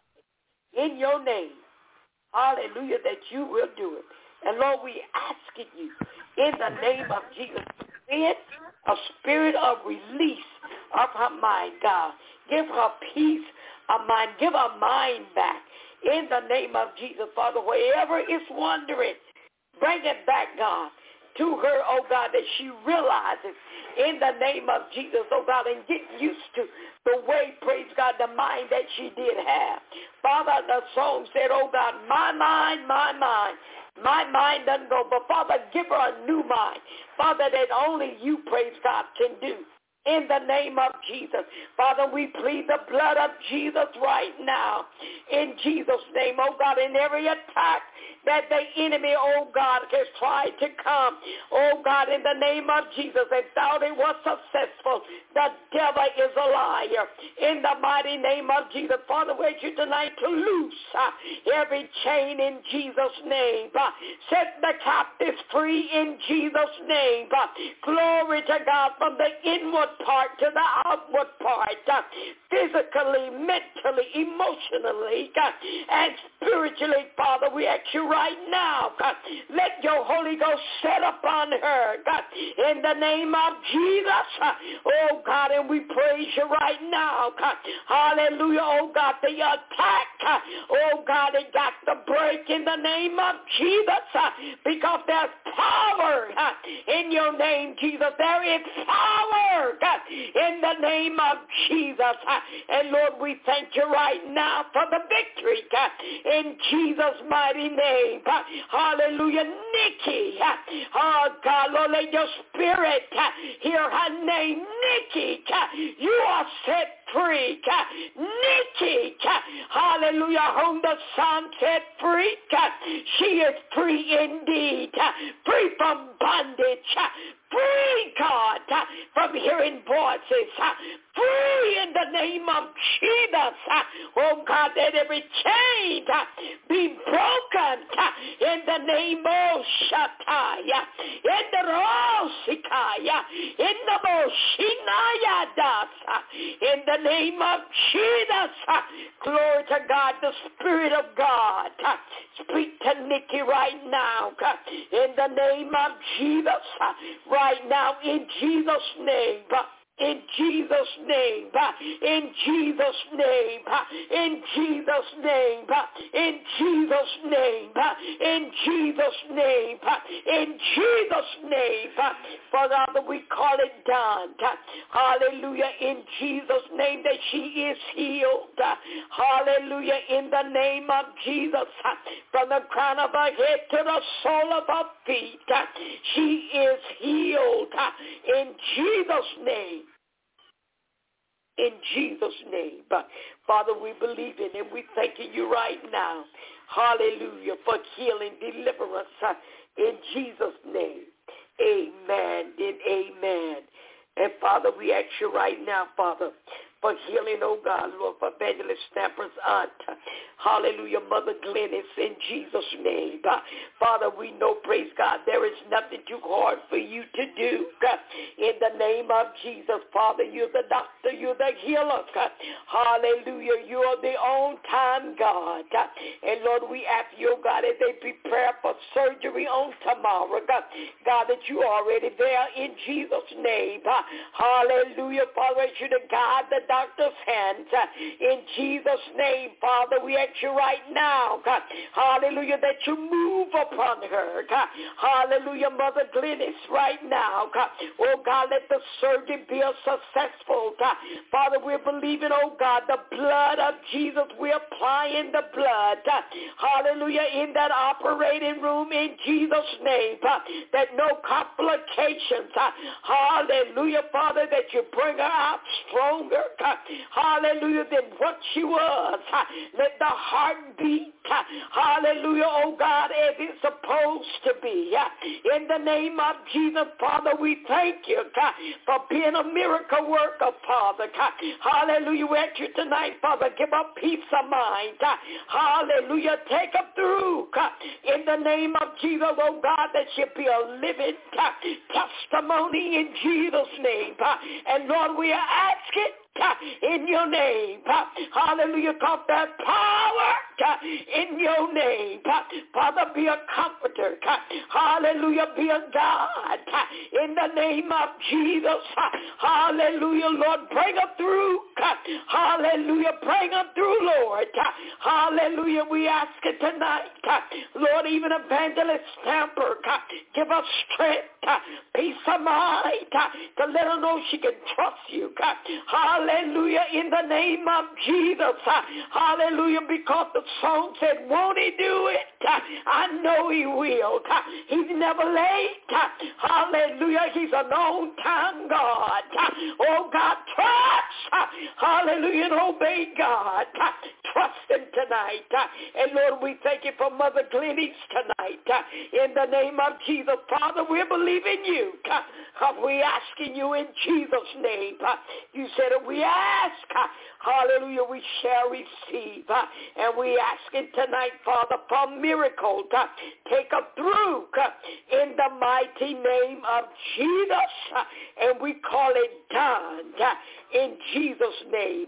in your name, hallelujah, that you will do it. And Lord, we asking you in the name of Jesus, send a spirit of release of her mind, God. Give her peace of mind. Give her mind back in the name of Jesus. Father, wherever is wandering, bring it back, God, to her, oh God, that she realizes in the name of Jesus, oh God, and get used to the way, praise God, the mind that she did have. Father, the song said, oh God, my mind, my mind doesn't go, but Father, give her a new mind. Father, that only you, praise God, can do. In the name of Jesus. Father, we plead the blood of Jesus right now. In Jesus' name, oh God, in every attack that the enemy, oh God, has tried to come, oh God, in the name of Jesus, and thought it was successful. The devil is a liar. In the mighty name of Jesus, Father, we ask you tonight to loose every chain in Jesus' name. Set the captives free in Jesus' name. Glory to God, from the inward part to the outward part, physically, mentally, emotionally, and spiritually, Father, we ask you right now, let your Holy Ghost set upon her, God, in the name of Jesus, oh God, and we praise you right now, God, hallelujah, oh God, the attack, oh God, it got to break in the name of Jesus, because there's power in your name, Jesus, there is power, God, in the name of Jesus. And Lord, we thank you right now for the victory in Jesus' mighty name. Hallelujah. Nikki, oh God, Lord, let your spirit hear her name. Nikki, you are set free. Nikki, hallelujah, whom the Son set free. She is free indeed. Free from bondage. Free, God, from hearing voices. Free in the name of Jesus. Oh, God, let every chain be broken in the name of Shataya. In the Rosikaya. In the Moshinaya Dasa. In the name of Jesus. Glory to God, the Spirit of God. Speak to Nikki right now. In the name of Jesus. Right now, in Jesus' name. In Jesus' name, in Jesus' name, in Jesus' name, in Jesus' name, in Jesus' name, in Jesus' name. Father, we call it done. Hallelujah, in Jesus' name that she is healed. Hallelujah, in the name of Jesus, from the crown of her head to the sole of her feet, she is healed in Jesus' name. In Jesus' name. Father, we believe in it. We thanking you right now. Hallelujah, for healing, deliverance in Jesus' name. Amen. amen and amen. And, Father, we ask you right now, Father, for healing, oh God, Lord, for Evangelist Stamper's aunt. Hallelujah, Mother Glennis, in Jesus' name. Father, we know, praise God, there is nothing too hard for you to do. In the name of Jesus, Father, you're the doctor, you're the healer. Hallelujah, you're the on-time God. And, Lord, we ask you, oh God, as they prepare for surgery on tomorrow, God, that you are already there in Jesus' name. Hallelujah, Father, as you to guide the doctor's hands in Jesus' name, Father. We ask you right now, God, hallelujah, that you move upon her, God. Hallelujah, Mother Glennis, right now, God. Oh, God, let the surgery be a successful, God. Father, we're believing, oh, God, the blood of Jesus. We're applying the blood, hallelujah, in that operating room in Jesus' name, that no complications, hallelujah, Father, that you bring her out stronger, hallelujah, than what she was. Let the heart beat, hallelujah, oh God, as it's supposed to be. In the name of Jesus, Father, we thank you, God, for being a miracle worker, Father. Hallelujah, we ask you tonight, Father, give her peace of mind. Hallelujah, take her through. In the name of Jesus, oh God, that she'll be a living testimony in Jesus' name. And Lord, we are asking in your name. Hallelujah, cause that power in your name. Father, be a comforter. Hallelujah, be a God in the name of Jesus. Hallelujah, Lord, bring her through. Hallelujah, bring her through, Lord. Hallelujah, we ask it tonight. Lord, even Evangelist Stamper, give us strength, peace of mind, to let her know she can trust you. Hallelujah, in the name of Jesus. Hallelujah, because the song said, won't he do it? I know he will. He's never late. Hallelujah, he's an on-time God. Oh, God, trust. Hallelujah, and obey God. Trust him tonight. And, Lord, we thank you for Mother Glennis tonight. In the name of Jesus, Father, we're believing you. We're asking you in Jesus' name. You said if we ask, hallelujah, we shall receive. And we asking tonight, Father, for miracles. Take us through in the mighty name of Jesus. And we call it done in Jesus' name.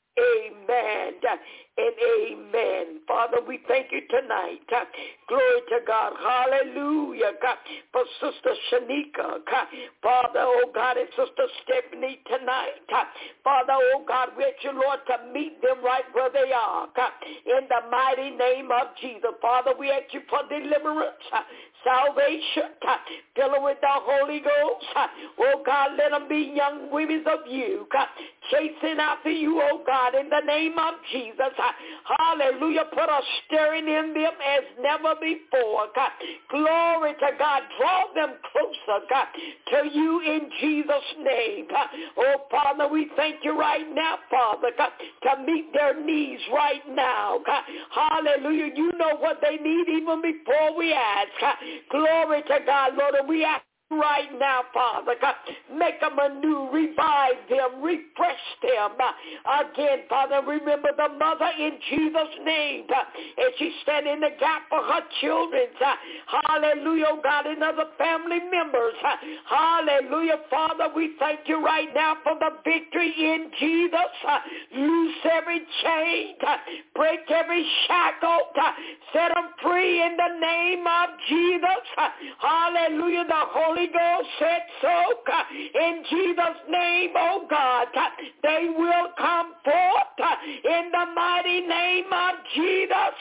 Amen and amen. Father, we thank you tonight. Glory to God. Hallelujah. God, for Sister Shanika. Father, oh God, and Sister Stephanie tonight. Father, oh God, we ask you, Lord, to meet them right where they are. In the mighty name of Jesus. Father, we ask you for deliverance, salvation, fill them with the Holy Ghost. Oh God, let them be young women of you, chasing after you, oh God, in the name of Jesus. Hallelujah, put a stirring in them as never before. Glory to God, draw them closer, God, to you in Jesus' name. Oh Father, we thank you right now, Father, to meet their needs right now. Hallelujah, you know what they need even before we ask. Glory to God, Lord, and we ask right now, Father, God, make them anew, revive them, refresh them. Again, Father, remember the mother in Jesus' name, as she stand in the gap for her children. Hallelujah, oh God, and other family members. Hallelujah, Father, we thank you right now for the victory in Jesus. Loose every chain, break every shackle, set them free in the name of Jesus. Hallelujah, the Holy Ghost said so. In Jesus' name, oh God, they will come forth in the mighty name of Jesus.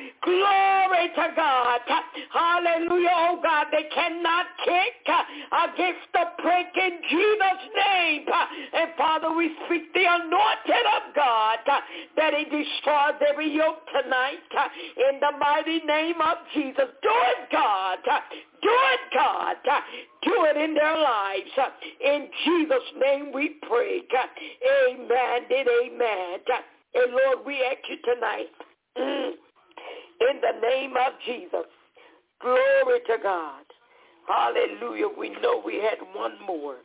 Glory to God. Hallelujah, oh God, they cannot kick against the prick in Jesus' name. And Father, we speak the anointing of God that he destroys every yoke tonight in the mighty name of Jesus. Do it, God. Do it, God. Do it in their lives. In Jesus' name we pray. Amen and amen. And Lord, we ask you tonight, in the name of Jesus, glory to God. Hallelujah. We know we had one more.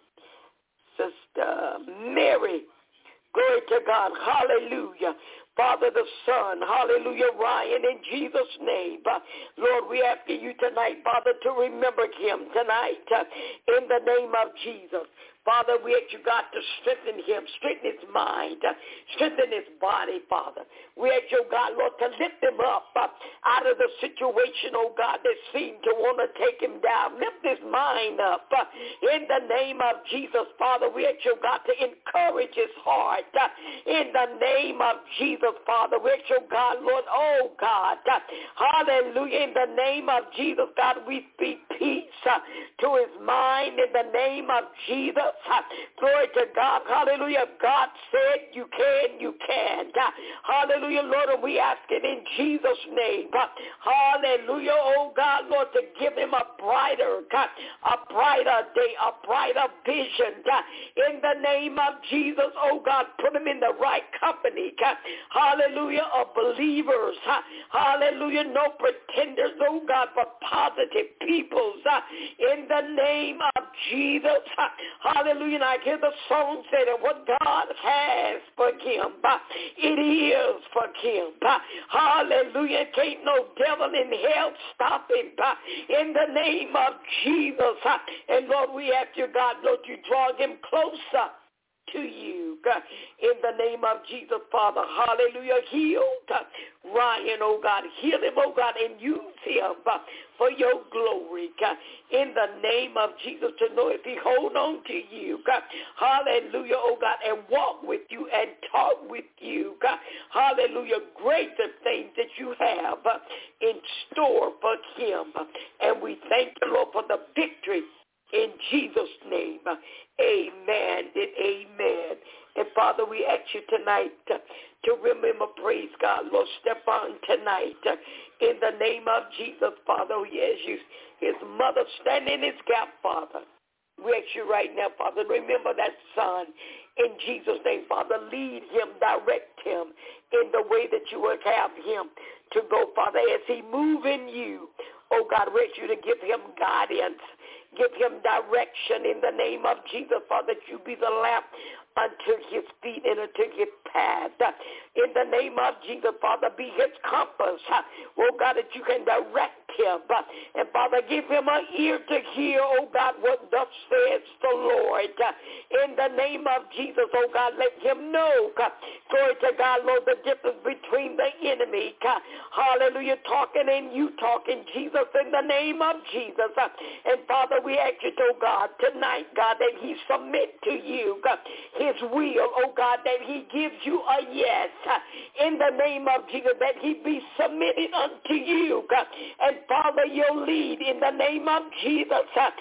Sister Mary. Glory to God. Hallelujah. Father, the Son, hallelujah, Ryan, in Jesus' name. Lord, we ask you tonight, Father, to remember him tonight in the name of Jesus. Father, we ask you, God, to strengthen him, strengthen his mind, strengthen his body, Father. We ask you, God, Lord, to lift him up out of the situation, oh God, that seemed to want to take him down. Lift his mind up in the name of Jesus, Father. We ask you, God, to encourage his heart in the name of Jesus, Father. We ask you, God, Lord, oh God, hallelujah, in the name of Jesus, God, we speak peace to his mind in the name of Jesus. Glory to God. Hallelujah. God said you can, you can. Hallelujah, Lord, and we ask it in Jesus' name. Hallelujah, oh God, Lord, to give him a brighter day, a brighter vision. In the name of Jesus, oh God, put him in the right company. Hallelujah, of believers. Hallelujah, no pretenders, oh God, but positive peoples. In the name of Jesus. Hallelujah. And I hear the song say that what God has for him, it is for him. Hallelujah. Can't no devil in hell stop him. In the name of Jesus. And Lord, we ask you, God, Lord, you draw him closer to you. In the name of Jesus, Father. Hallelujah. Heal Ryan, oh God. Heal him, oh God, and use him for your glory. In the name of Jesus, to know if he hold on to you. Hallelujah, oh God, and walk with you and talk with you. Hallelujah. Greater things that you have in store for him. And we thank you, Lord, for the victory. In Jesus' name, amen and amen. And Father, we ask you tonight to remember, praise God, Lord Stefan tonight. In the name of Jesus, Father, yes, his mother standing in his gap, Father. We ask you right now, Father, remember that son. In Jesus' name, Father, lead him, direct him in the way that you would have him to go, Father, as he move in you. Oh, God, we ask you to give him guidance. Give him direction in the name of Jesus, Father, that you be the lamp unto his feet and unto his path. In the name of Jesus, Father, be his compass. Oh, God, that you can direct him. And, Father, give him an ear to hear, oh, God, what thus says the Lord. In the name of Jesus, oh, God, let him know, glory to God, Lord, the difference between the enemy, hallelujah, talking and you talking, Jesus, in the name of Jesus. And, Father, we ask you, oh, God, tonight, God, that he submit to you his will, oh, God, that he gives you a yes. In the name of Jesus, that he be submitted unto you. And, Father, your lead in the name of Jesus.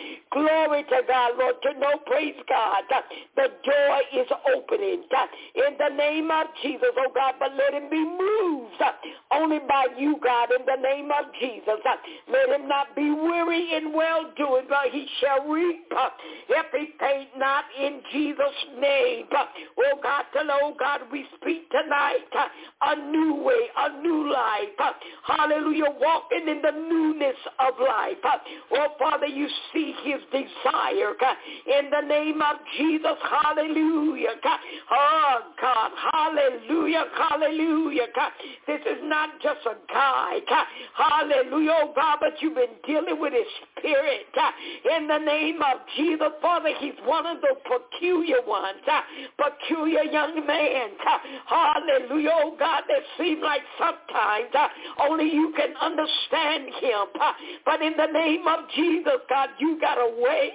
Glory to God, Lord, to know, praise God, the door is opening. In the name of Jesus, oh, God, but let him be moved only by you, God, in the name of Jesus. Let him not be weary in well-doing, but he shall reap if he faint not in Jesus' name. Oh, God, oh, God, we speak tonight a new way, a new life. Hallelujah, walking in the newness of life. Oh, Father, you see his desire in the name of Jesus. Hallelujah. Oh, God, hallelujah, hallelujah. This is not just a guy. Hallelujah, oh, God, but you've been dealing with his spirit. In the name of Jesus, Father, he's one of the peculiar ones, peculiar young man. Hallelujah, oh, God, that seems like sometimes only you can understand him. But in the name of Jesus, God, you got a way.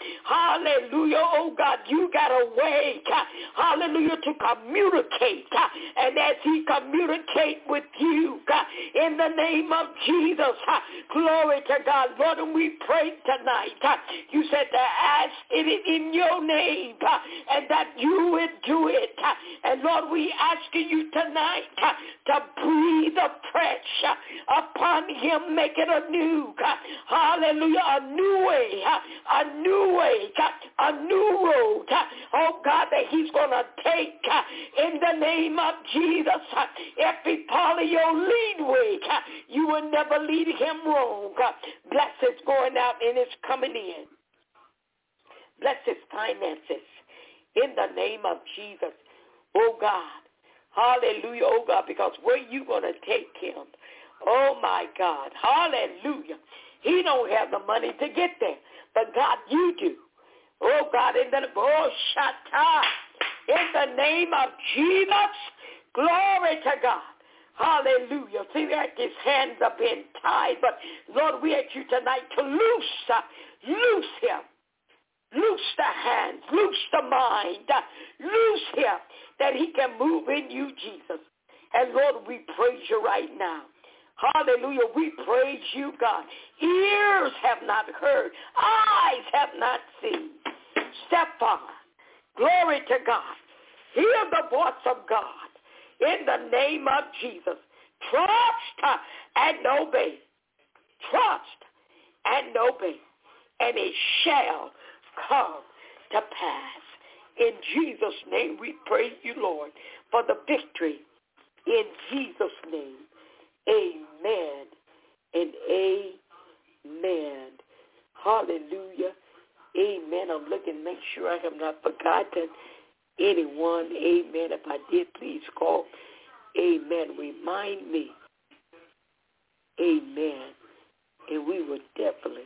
Hallelujah, oh, God, you got a way. Hallelujah, to communicate. And as he communicate with you, in the name of Jesus, glory to God, Lord, and we pray tonight. You said to ask it in your name, and that you would do it. And Lord, we asking you tonight to breathe afresh upon him, make it anew. Hallelujah, a new way, a new road, oh God, that he's going to take in the name of Jesus. If he follow your leadway, you will never lead him wrong. Bless his going out and his coming in. Bless his finances in the name of Jesus, oh God. Hallelujah, oh God, because where you going to take him, oh my God, hallelujah. He don't have the money to get there, but God, you do. Oh God, in the name of Jesus, glory to God. Hallelujah. See that his hands are being tied, but Lord, we ask you tonight to loose him. Loose the hands, loose the mind, loose him, that he can move in you, Jesus. And Lord, we praise you right now. Hallelujah. We praise you, God. Ears have not heard, eyes have not seen. Stepfather, glory to God. Hear the voice of God in the name of Jesus. Trust and obey. Trust and obey. And it shall come to pass. In Jesus' name we praise you, Lord, for the victory. In Jesus' name, amen and amen. Hallelujah. Amen. I'm looking, make sure I have not forgotten anyone. Amen. If I did, please call. Amen. Remind me. Amen. And we will definitely.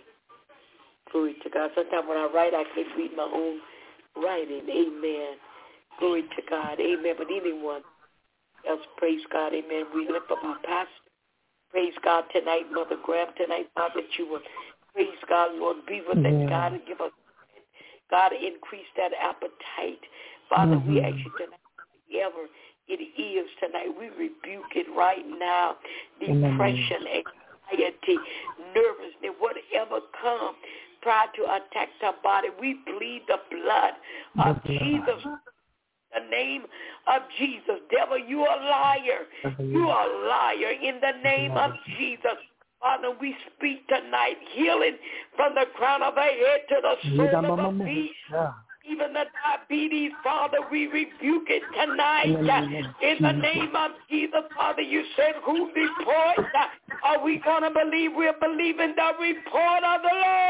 Glory to God. Sometimes when I write, I can't read my own writing. Amen. Glory to God. Amen. But anyone else, praise God. Amen. We lift up our pastor. Praise God tonight, Mother Graham tonight, Father, that you will, praise God, Lord, be with us, God, and give us, God, increase that appetite. Father, we ask you tonight, whatever it is tonight, we rebuke it right now. Depression, anxiety, nervousness, whatever comes, try to attack our body. We plead the blood of Jesus. The name of Jesus. Devil, you are a liar. You are a liar in the name of Jesus. Father, we speak tonight healing from the crown of our head to the sole of our feet. Even the diabetes, Father, we rebuke it tonight. In the name of Jesus, Father, you said, whose report are we going to believe? We're believing the report of the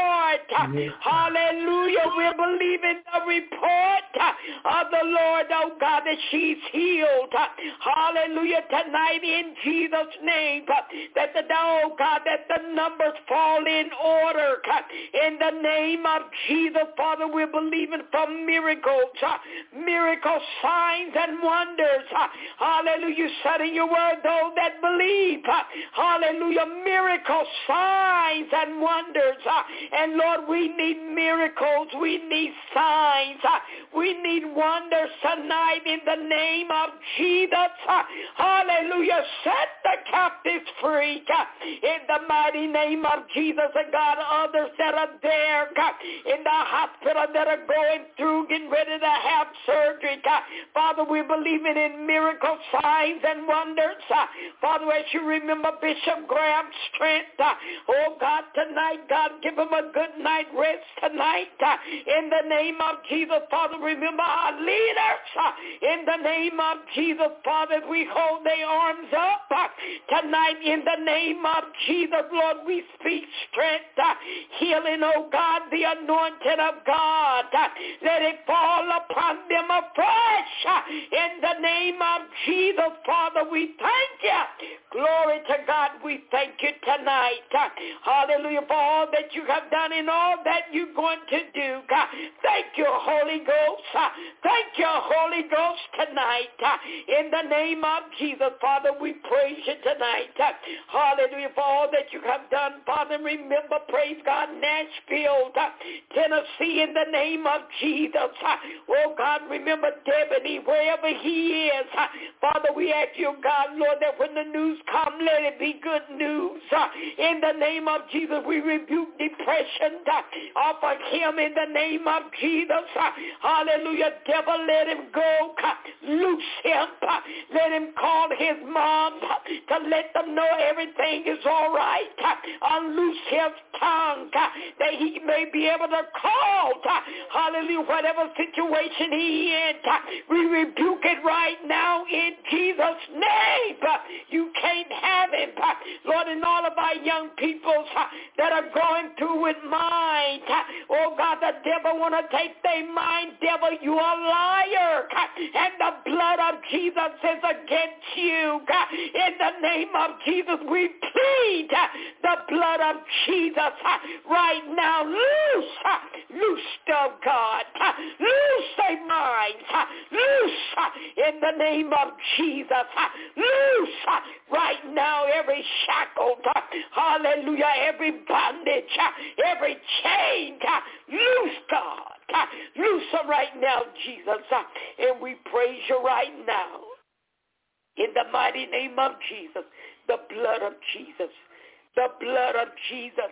Lord. Hallelujah. We're believing the report of the Lord, oh God, that she's healed. Hallelujah. Tonight in Jesus' name, that oh God, that the numbers fall in order. In the name of Jesus, Father, we're believing for miracles, miracle signs and wonders. Hallelujah. You said in your word, those that believe. Hallelujah. Miracle signs and wonders. And Lord, we need miracles. We need signs. We need wonders tonight in the name of Jesus. Hallelujah. Set the captives free in the mighty name of Jesus. And God, others that are there in the hospital that are going through, getting ready to have surgery. Father, we're believing in miracle signs and wonders. Father, as you remember Bishop Graham's strength, oh God, tonight, God, give him a good night rest tonight. In the name of Jesus, Father, remember our leaders. In the name of Jesus, Father, we hold their arms up tonight. In the name of Jesus, Lord, we speak strength, healing, oh God, the anointing of God. Let it fall upon them afresh. In the name of Jesus, Father, we thank you. Glory to God, we thank you tonight. Hallelujah, for all that you have done and all that you're going to do. God, thank you, Holy Ghost. Thank you, Holy Ghost, tonight. In the name of Jesus, Father, we praise you tonight. Hallelujah, for all that you have done. Father, remember, praise God, Nashville, Tennessee, in the name of Jesus. Oh, God, remember Deputy, wherever he is. Father, we ask you, God, Lord, that when the news come, let it be good news. In the name of Jesus, we rebuke depression off of him in the name of Jesus. Hallelujah. Devil, let him go. Loose him. Let him call his mom to let them know everything is all right. Unloose his tongue that he may be able to call. hallelujah, whatever situation he in, we rebuke it right now in Jesus' name. You can't have him. Lord, and all of our young people that are going through with mind, oh God, the devil want to take their mind. Devil, you are a liar. And the blood of Jesus is against you. In the name of Jesus, we plead the blood of Jesus right now. Loose of God. Loose their minds. Loose in the name of Jesus. Loose right now every shackle. Hallelujah. Every bondage. Every chain. Loose, God. Loose them right now, Jesus. And we praise you right now. In the mighty name of Jesus. The blood of Jesus. The blood of Jesus.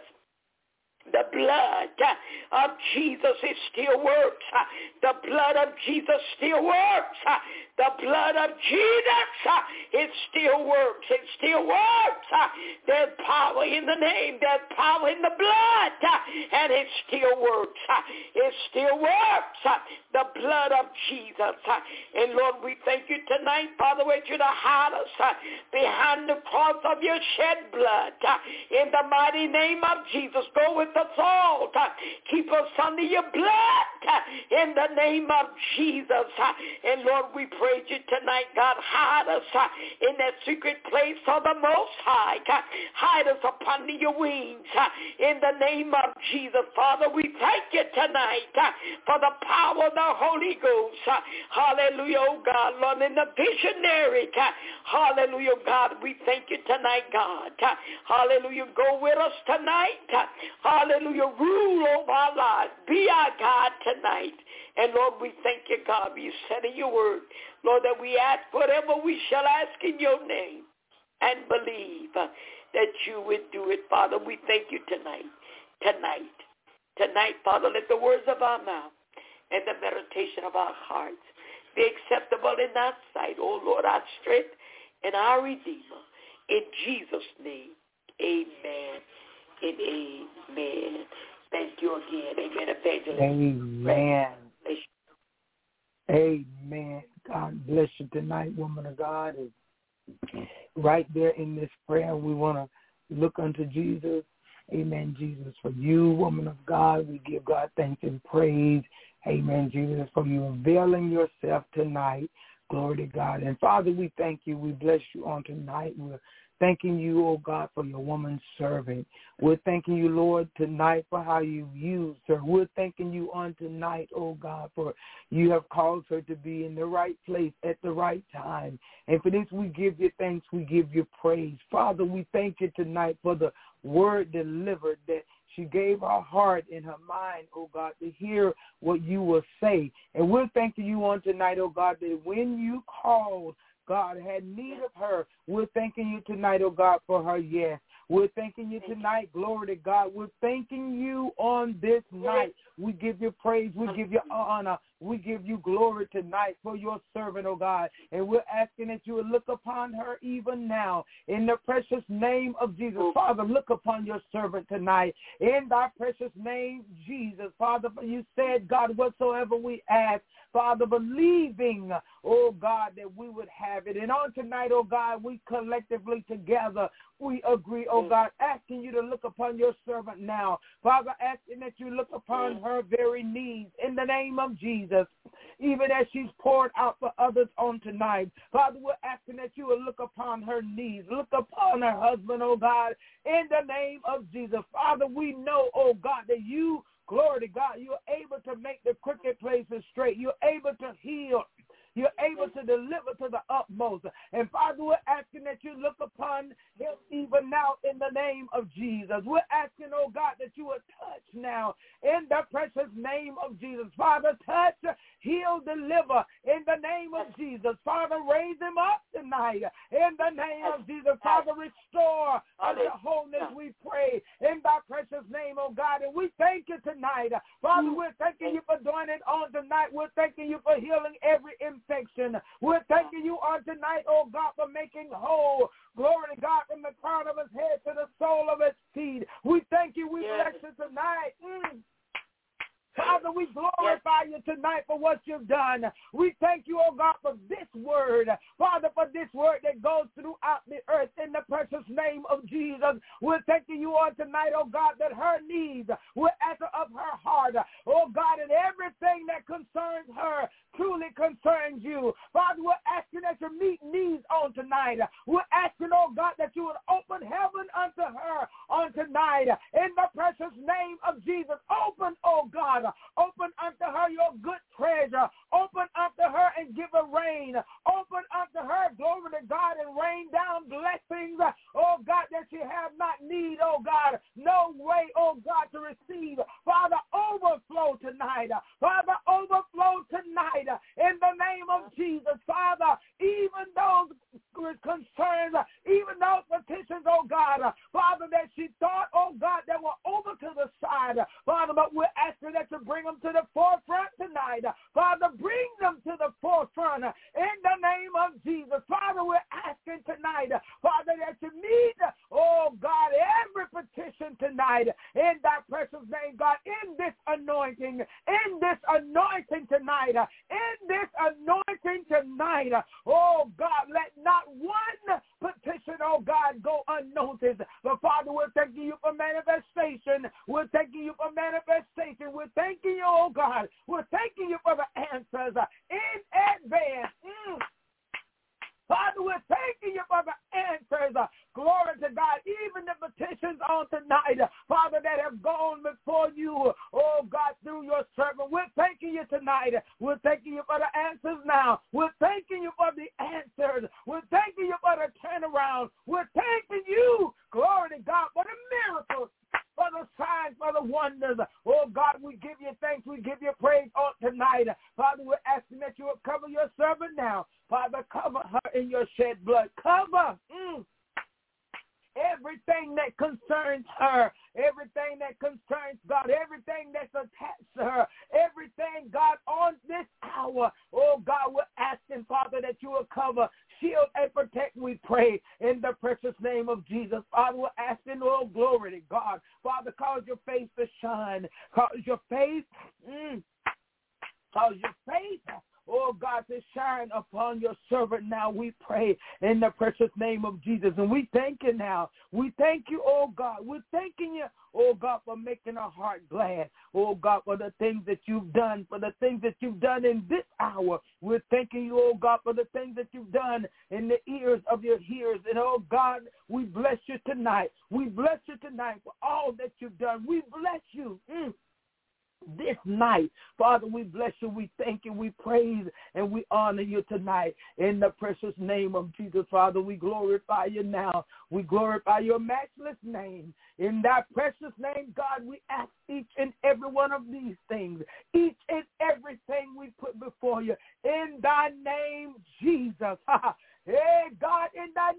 The blood of Jesus, it still works. The blood of Jesus still works. The blood of Jesus, it still works. It still works. There's power in the name. There's power in the blood. And it still works. It still works. The blood of Jesus. And Lord, we thank you tonight, Father, that you to hide us behind the cross of your shed blood. In the mighty name of Jesus, go with us all. Keep us under your blood. In the name of Jesus. And Lord, we praise you tonight, God. Hide us in that secret place of the Most High. Hide us up under your wings. In the name of Jesus. Father, we thank you tonight for the power of the Holy Ghost. Hallelujah, oh God. Lord, in the visionary. Hallelujah, God. We thank you tonight, God. Hallelujah. Go with us tonight. Hallelujah. Rule over our lives. Be our God tonight. And Lord, we thank you, God. You said in your word, Lord, that we ask whatever we shall ask in your name and believe that you would do it, Father. We thank you tonight. Tonight, Father, let the words of our mouth and the meditation of our hearts be acceptable in thy sight, O Lord, our strength and our Redeemer. In Jesus' name, amen and amen. Thank you again. Amen. Evangelist. Amen. Amen. God bless you tonight, woman of God. And right there in this prayer, we want to look unto Jesus. Amen, Jesus, for you, woman of God. We give God thanks and praise. Amen, Jesus, for you availing yourself tonight. Glory to God. And Father, we thank you. We bless you on tonight. We're thanking you, oh God, for your woman servant. We're thanking you, Lord, tonight for how you've used her. We're thanking you on tonight, oh God, for you have caused her to be in the right place at the right time. And for this, we give you thanks. We give you praise. Father, we thank you tonight for the word delivered that she gave her heart and her mind, oh God, to hear what you will say. And we're thanking you on tonight, oh God, that when you called, God had need of her. We're thanking you tonight, oh God, for her yes. We're thanking you tonight. Glory to God. We're thanking you on this night. We give you praise. We give you honor. We give you glory tonight for your servant, oh God. And we're asking that you would look upon her even now in the precious name of Jesus. Father, look upon your servant tonight in thy precious name, Jesus. Father, you said, God, whatsoever we ask, Father, believing, oh God, that we would have it. And on tonight, oh God, we collectively together, we agree, oh God, asking you to look upon your servant now. Father, asking that you look upon her very needs in the name of Jesus, even as she's poured out for others on tonight. Father, we're asking that you will look upon her needs, look upon her husband, oh God, in the name of Jesus. Father, we know, oh God, that you, glory to God, you're able to make the crooked places straight. You're able to heal. You're able to deliver to the utmost. And Father, we're asking that you look upon him even now in the name of Jesus. We're asking, oh God, that you would touch now in the precious name of Jesus. Father, touch, heal, deliver in the name of Jesus. Father, raise him up tonight in the name of Jesus. Father, restore unto wholeness, we pray, in thy precious name, oh God. And we thank you tonight. Father, we're thanking you for doing it on tonight. We're thanking you for healing every infection. We're thanking you on tonight, oh God, for making whole. Glory to God, from the crown of his head to the sole of his feet. We thank you. We bless you tonight. Father, we glorify you tonight for what you've done. We thank you, oh God, for this word. Father, for this word that goes throughout the earth in the precious name of Jesus. We're thanking you on tonight, oh God, that her needs will answer of her heart. Oh God, and everything that concerns her truly concerns you. Father, we're asking that you meet needs on tonight. We're asking, oh God, that you would open heaven unto her on tonight. In the precious name of Jesus, open, oh God, open unto her your good treasure. Open unto her and give her rain. Open unto her, glory to God, and rain down blessings, oh God, that she have not need, oh God, no way, oh God, to receive. Father, overflow tonight. Father, overflow tonight in the name of Jesus. Father, even those concerns, even those petitions, oh God, Father, that she thought, oh God, that were over to the side, Father, but we're asking that you bring them to the forefront tonight. Father, bring them to the forefront in the name of Jesus. Father, we're asking tonight, Father, that you meet, oh God, every petition tonight in that precious name, God, in this anointing tonight, oh God, let not one petition, oh God, go unnoticed. But Father, we're thanking you for manifestation. We're thanking you for manifestation. We're thanking you, oh God. We're thanking you for the answers in advance. Father, we're thanking you for the answers. Glory to God. Even the petitions on tonight, Father, that have gone before you, oh God, through your servant. We're thanking you tonight. We're thanking you for the answers now. We're thanking you for the answers. We're thanking you for the turnaround. We're thanking you, glory to God, for the miracles, for the signs, for the wonders. Oh, God, we give you thanks. We give you praise on tonight. Father, we're asking that you will cover your servant now. Father, cover her in your shed blood. Cover everything that concerns her, everything that concerns God, everything that's attached to her, everything, God, on this hour. Oh, God, we're asking, Father, that you will cover, shield, and protect, we pray, in the precious name of Jesus. Father, we're asking, oh, glory to God. Father, cause your face to shine. Cause your face, oh, God, to shine upon your servant now, we pray, in the precious name of Jesus. And we thank you now. We thank you, oh, God. We're thanking you, oh, God, for making our heart glad. Oh, God, for the things that you've done, for the things that you've done in this hour. We're thanking you, oh, God, for the things that you've done in the ears of your hearers. And, oh, God, we bless you tonight. We bless you tonight for all that you've done. We bless you. This night, Father, we bless you, we thank you, we praise, and we honor you tonight in the precious name of Jesus. Father, we glorify you now. We glorify your matchless name. In that precious name, God, we ask each and every one of these things, each and everything we put before you, in thy name, Jesus. Hey, God, in thy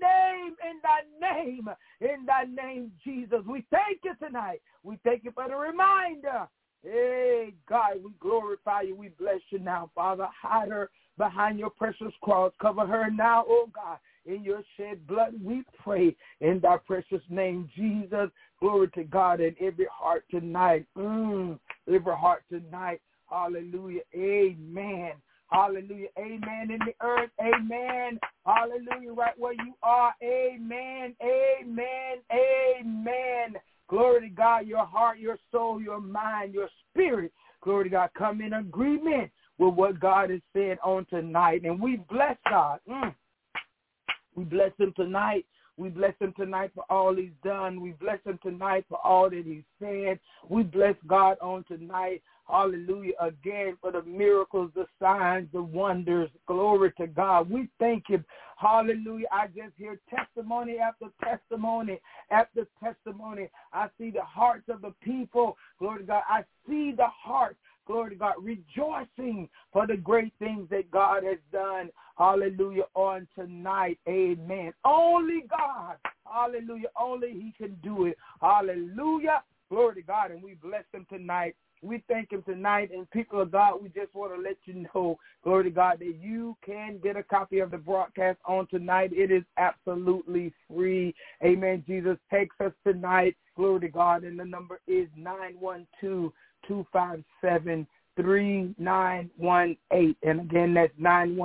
name, Jesus. We thank you tonight. We thank you for the reminder. Hey, God, we glorify you. We bless you now, Father. Hide her behind your precious cross. Cover her now, oh, God, in your shed blood. We pray in thy precious name, Jesus. Glory to God in every heart tonight. Every heart tonight. Hallelujah. Amen. Hallelujah. Amen in the earth. Amen. Hallelujah. Right where you are. Amen. Amen. Amen. Glory to God, your heart, your soul, your mind, your spirit. Glory to God, come in agreement with what God has said on tonight. And we bless God. We bless him tonight. We bless him tonight for all he's done. We bless him tonight for all that he's said. We bless God on tonight. Hallelujah. Again, for the miracles, the signs, the wonders. Glory to God. We thank him. Hallelujah. I just hear testimony after testimony after testimony. I see the hearts of the people. Glory to God. I see the hearts, glory to God, rejoicing for the great things that God has done. Hallelujah. On tonight. Amen. Only God. Hallelujah. Only he can do it. Hallelujah. Glory to God. And we bless him tonight. We thank him tonight, and people of God, we just want to let you know, glory to God, that you can get a copy of the broadcast on tonight. It is absolutely free. Amen. Jesus takes us tonight. Glory to God, and the number is 912-257-3918. And again, that's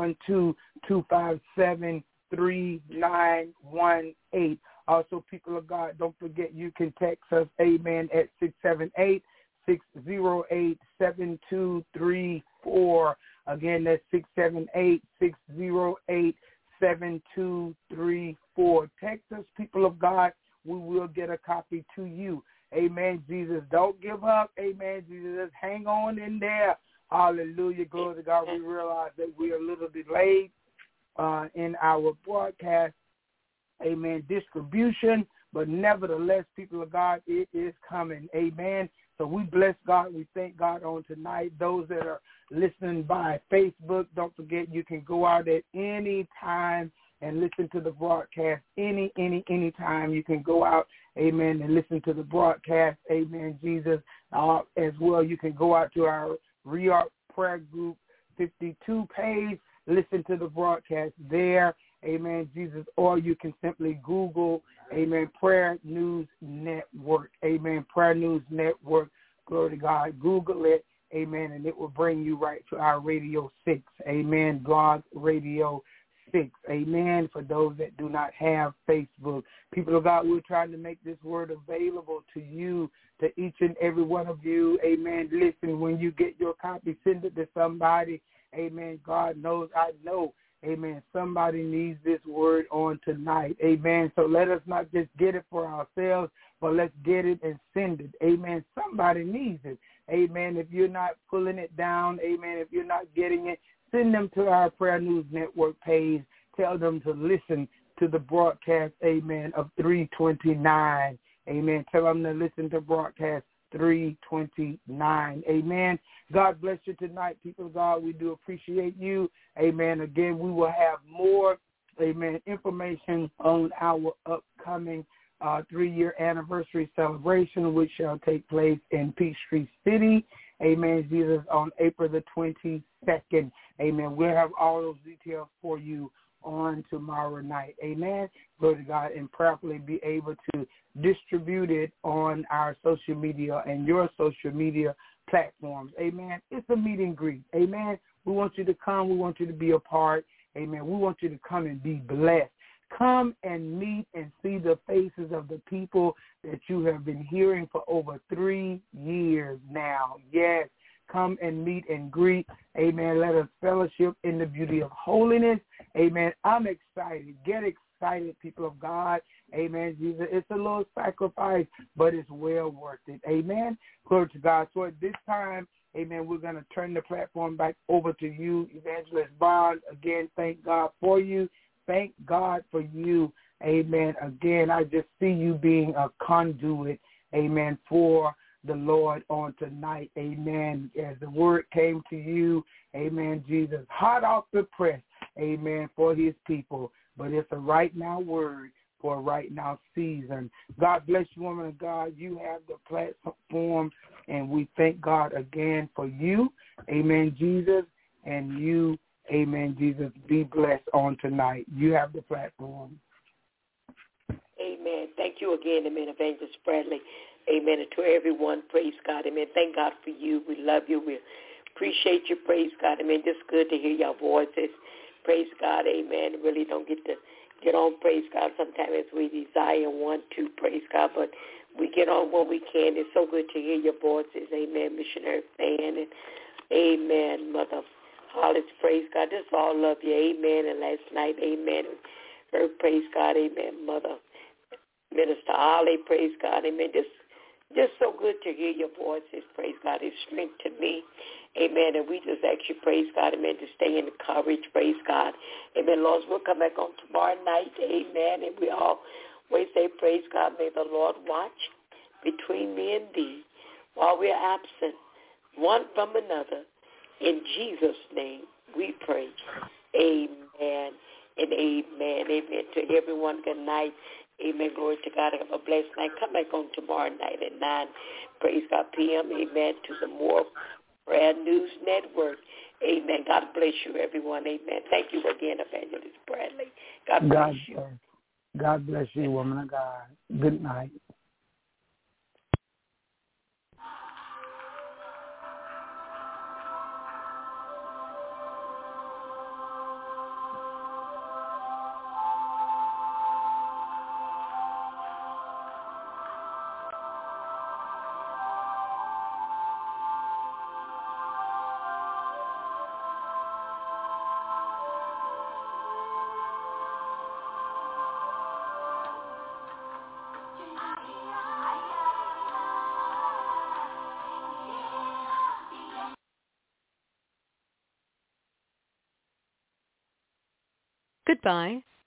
912-257-3918. Also, people of God, don't forget you can text us, amen, at 678-608-7234. Again, that's 678-608-7234. Text us, people of God. We will get a copy to you. Amen, Jesus. Don't give up. Amen, Jesus. Just hang on in there. Hallelujah. Glory to God. We realize that we are a little delayed in our broadcast. Amen. Distribution. But nevertheless, people of God, it is coming. Amen. So we bless God. We thank God on tonight. Those that are listening by Facebook, don't forget you can go out at any time and listen to the broadcast. Any time you can go out, amen, and listen to the broadcast. Amen, Jesus. As well, you can go out to our Reark Prayer Group 52 page, listen to the broadcast there. Amen, Jesus. Or you can simply Google, amen, Prayer News Network. Amen, Prayer News Network. Glory to God. Google it. Amen, and it will bring you right to our Radio 6. Amen, Blog Radio 6. Amen, for those that do not have Facebook. People of God, we're trying to make this word available to you, to each and every one of you. Amen. Listen, when you get your copy, send it to somebody. Amen. God knows, I know. Amen. Somebody needs this word on tonight. Amen. So let us not just get it for ourselves, but let's get it and send it. Amen. Somebody needs it. Amen. If you're not pulling it down, amen, if you're not getting it, send them to our Prayer News Network page. Tell them to listen to the broadcast, amen, of 329. Amen. Tell them to listen to broadcast 329. Amen. God bless you tonight, people of God. We do appreciate you. Amen. Again, we will have more, amen, information on our upcoming 3-year anniversary celebration, which shall take place in Peachtree City. Amen, Jesus, on April the 22nd. Amen. We'll have all those details for you on tomorrow night. Amen. Glory to God, and prayerfully be able to distribute it on our social media and your social media platforms. Amen. It's a meet and greet. Amen. We want you to come. We want you to be a part. Amen. We want you to come and be blessed. Come and meet and see the faces of the people that you have been hearing for over 3 years now. Yes. Come and meet and greet. Amen. Let us fellowship in the beauty of holiness. Amen. I'm excited. Get excited, people of God. Amen. Jesus, it's a little sacrifice, but it's well worth it. Amen. Glory to God. So at this time, amen, we're going to turn the platform back over to you, Evangelist Bond. Again, thank God for you. Thank God for you. Amen. Again, I just see you being a conduit, amen, for the Lord on tonight. Amen. As the word came to you, amen, Jesus, hot off the press, amen, for his people. But it's a right now word for a right now season. God bless you, woman of God. You have the platform, and we thank God again for you. Amen, Jesus, and you, amen, Jesus, be blessed on tonight. You have the platform. Amen. Thank you again, amen, Evangelist Bradley. Amen. And to everyone, praise God. Amen. Thank God for you. We love you. We appreciate you. Praise God. Amen. Just good to hear your voices. Praise God. Amen. Really don't get to get on, praise God, sometimes as we desire and want to, praise God. But we get on when we can. It's so good to hear your voices. Amen. Missionary Fan and amen. Mother Hollis, praise God. Just all love you. Amen. And last night, amen. Her, praise God. Amen. Mother Minister Ollie, praise God. Amen. Just so good to hear your voices, praise God. It's strength to me, amen. And we just ask you, praise God, amen, to stay encouraged, praise God. Amen. Lord, we'll come back on tomorrow night, amen. And we always say, praise God, may the Lord watch between me and thee while we're absent one from another. In Jesus' name we pray. Amen and amen. Amen. To everyone, good night. Amen. Glory to God. Have a blessed night. Come back on tomorrow night at 9, praise God, p.m. Amen. To the More Prayer News Network. Amen. God bless you, everyone. Amen. Thank you again, Evangelist Bradley. God bless you. God bless you, woman of God. Good night. Goodbye.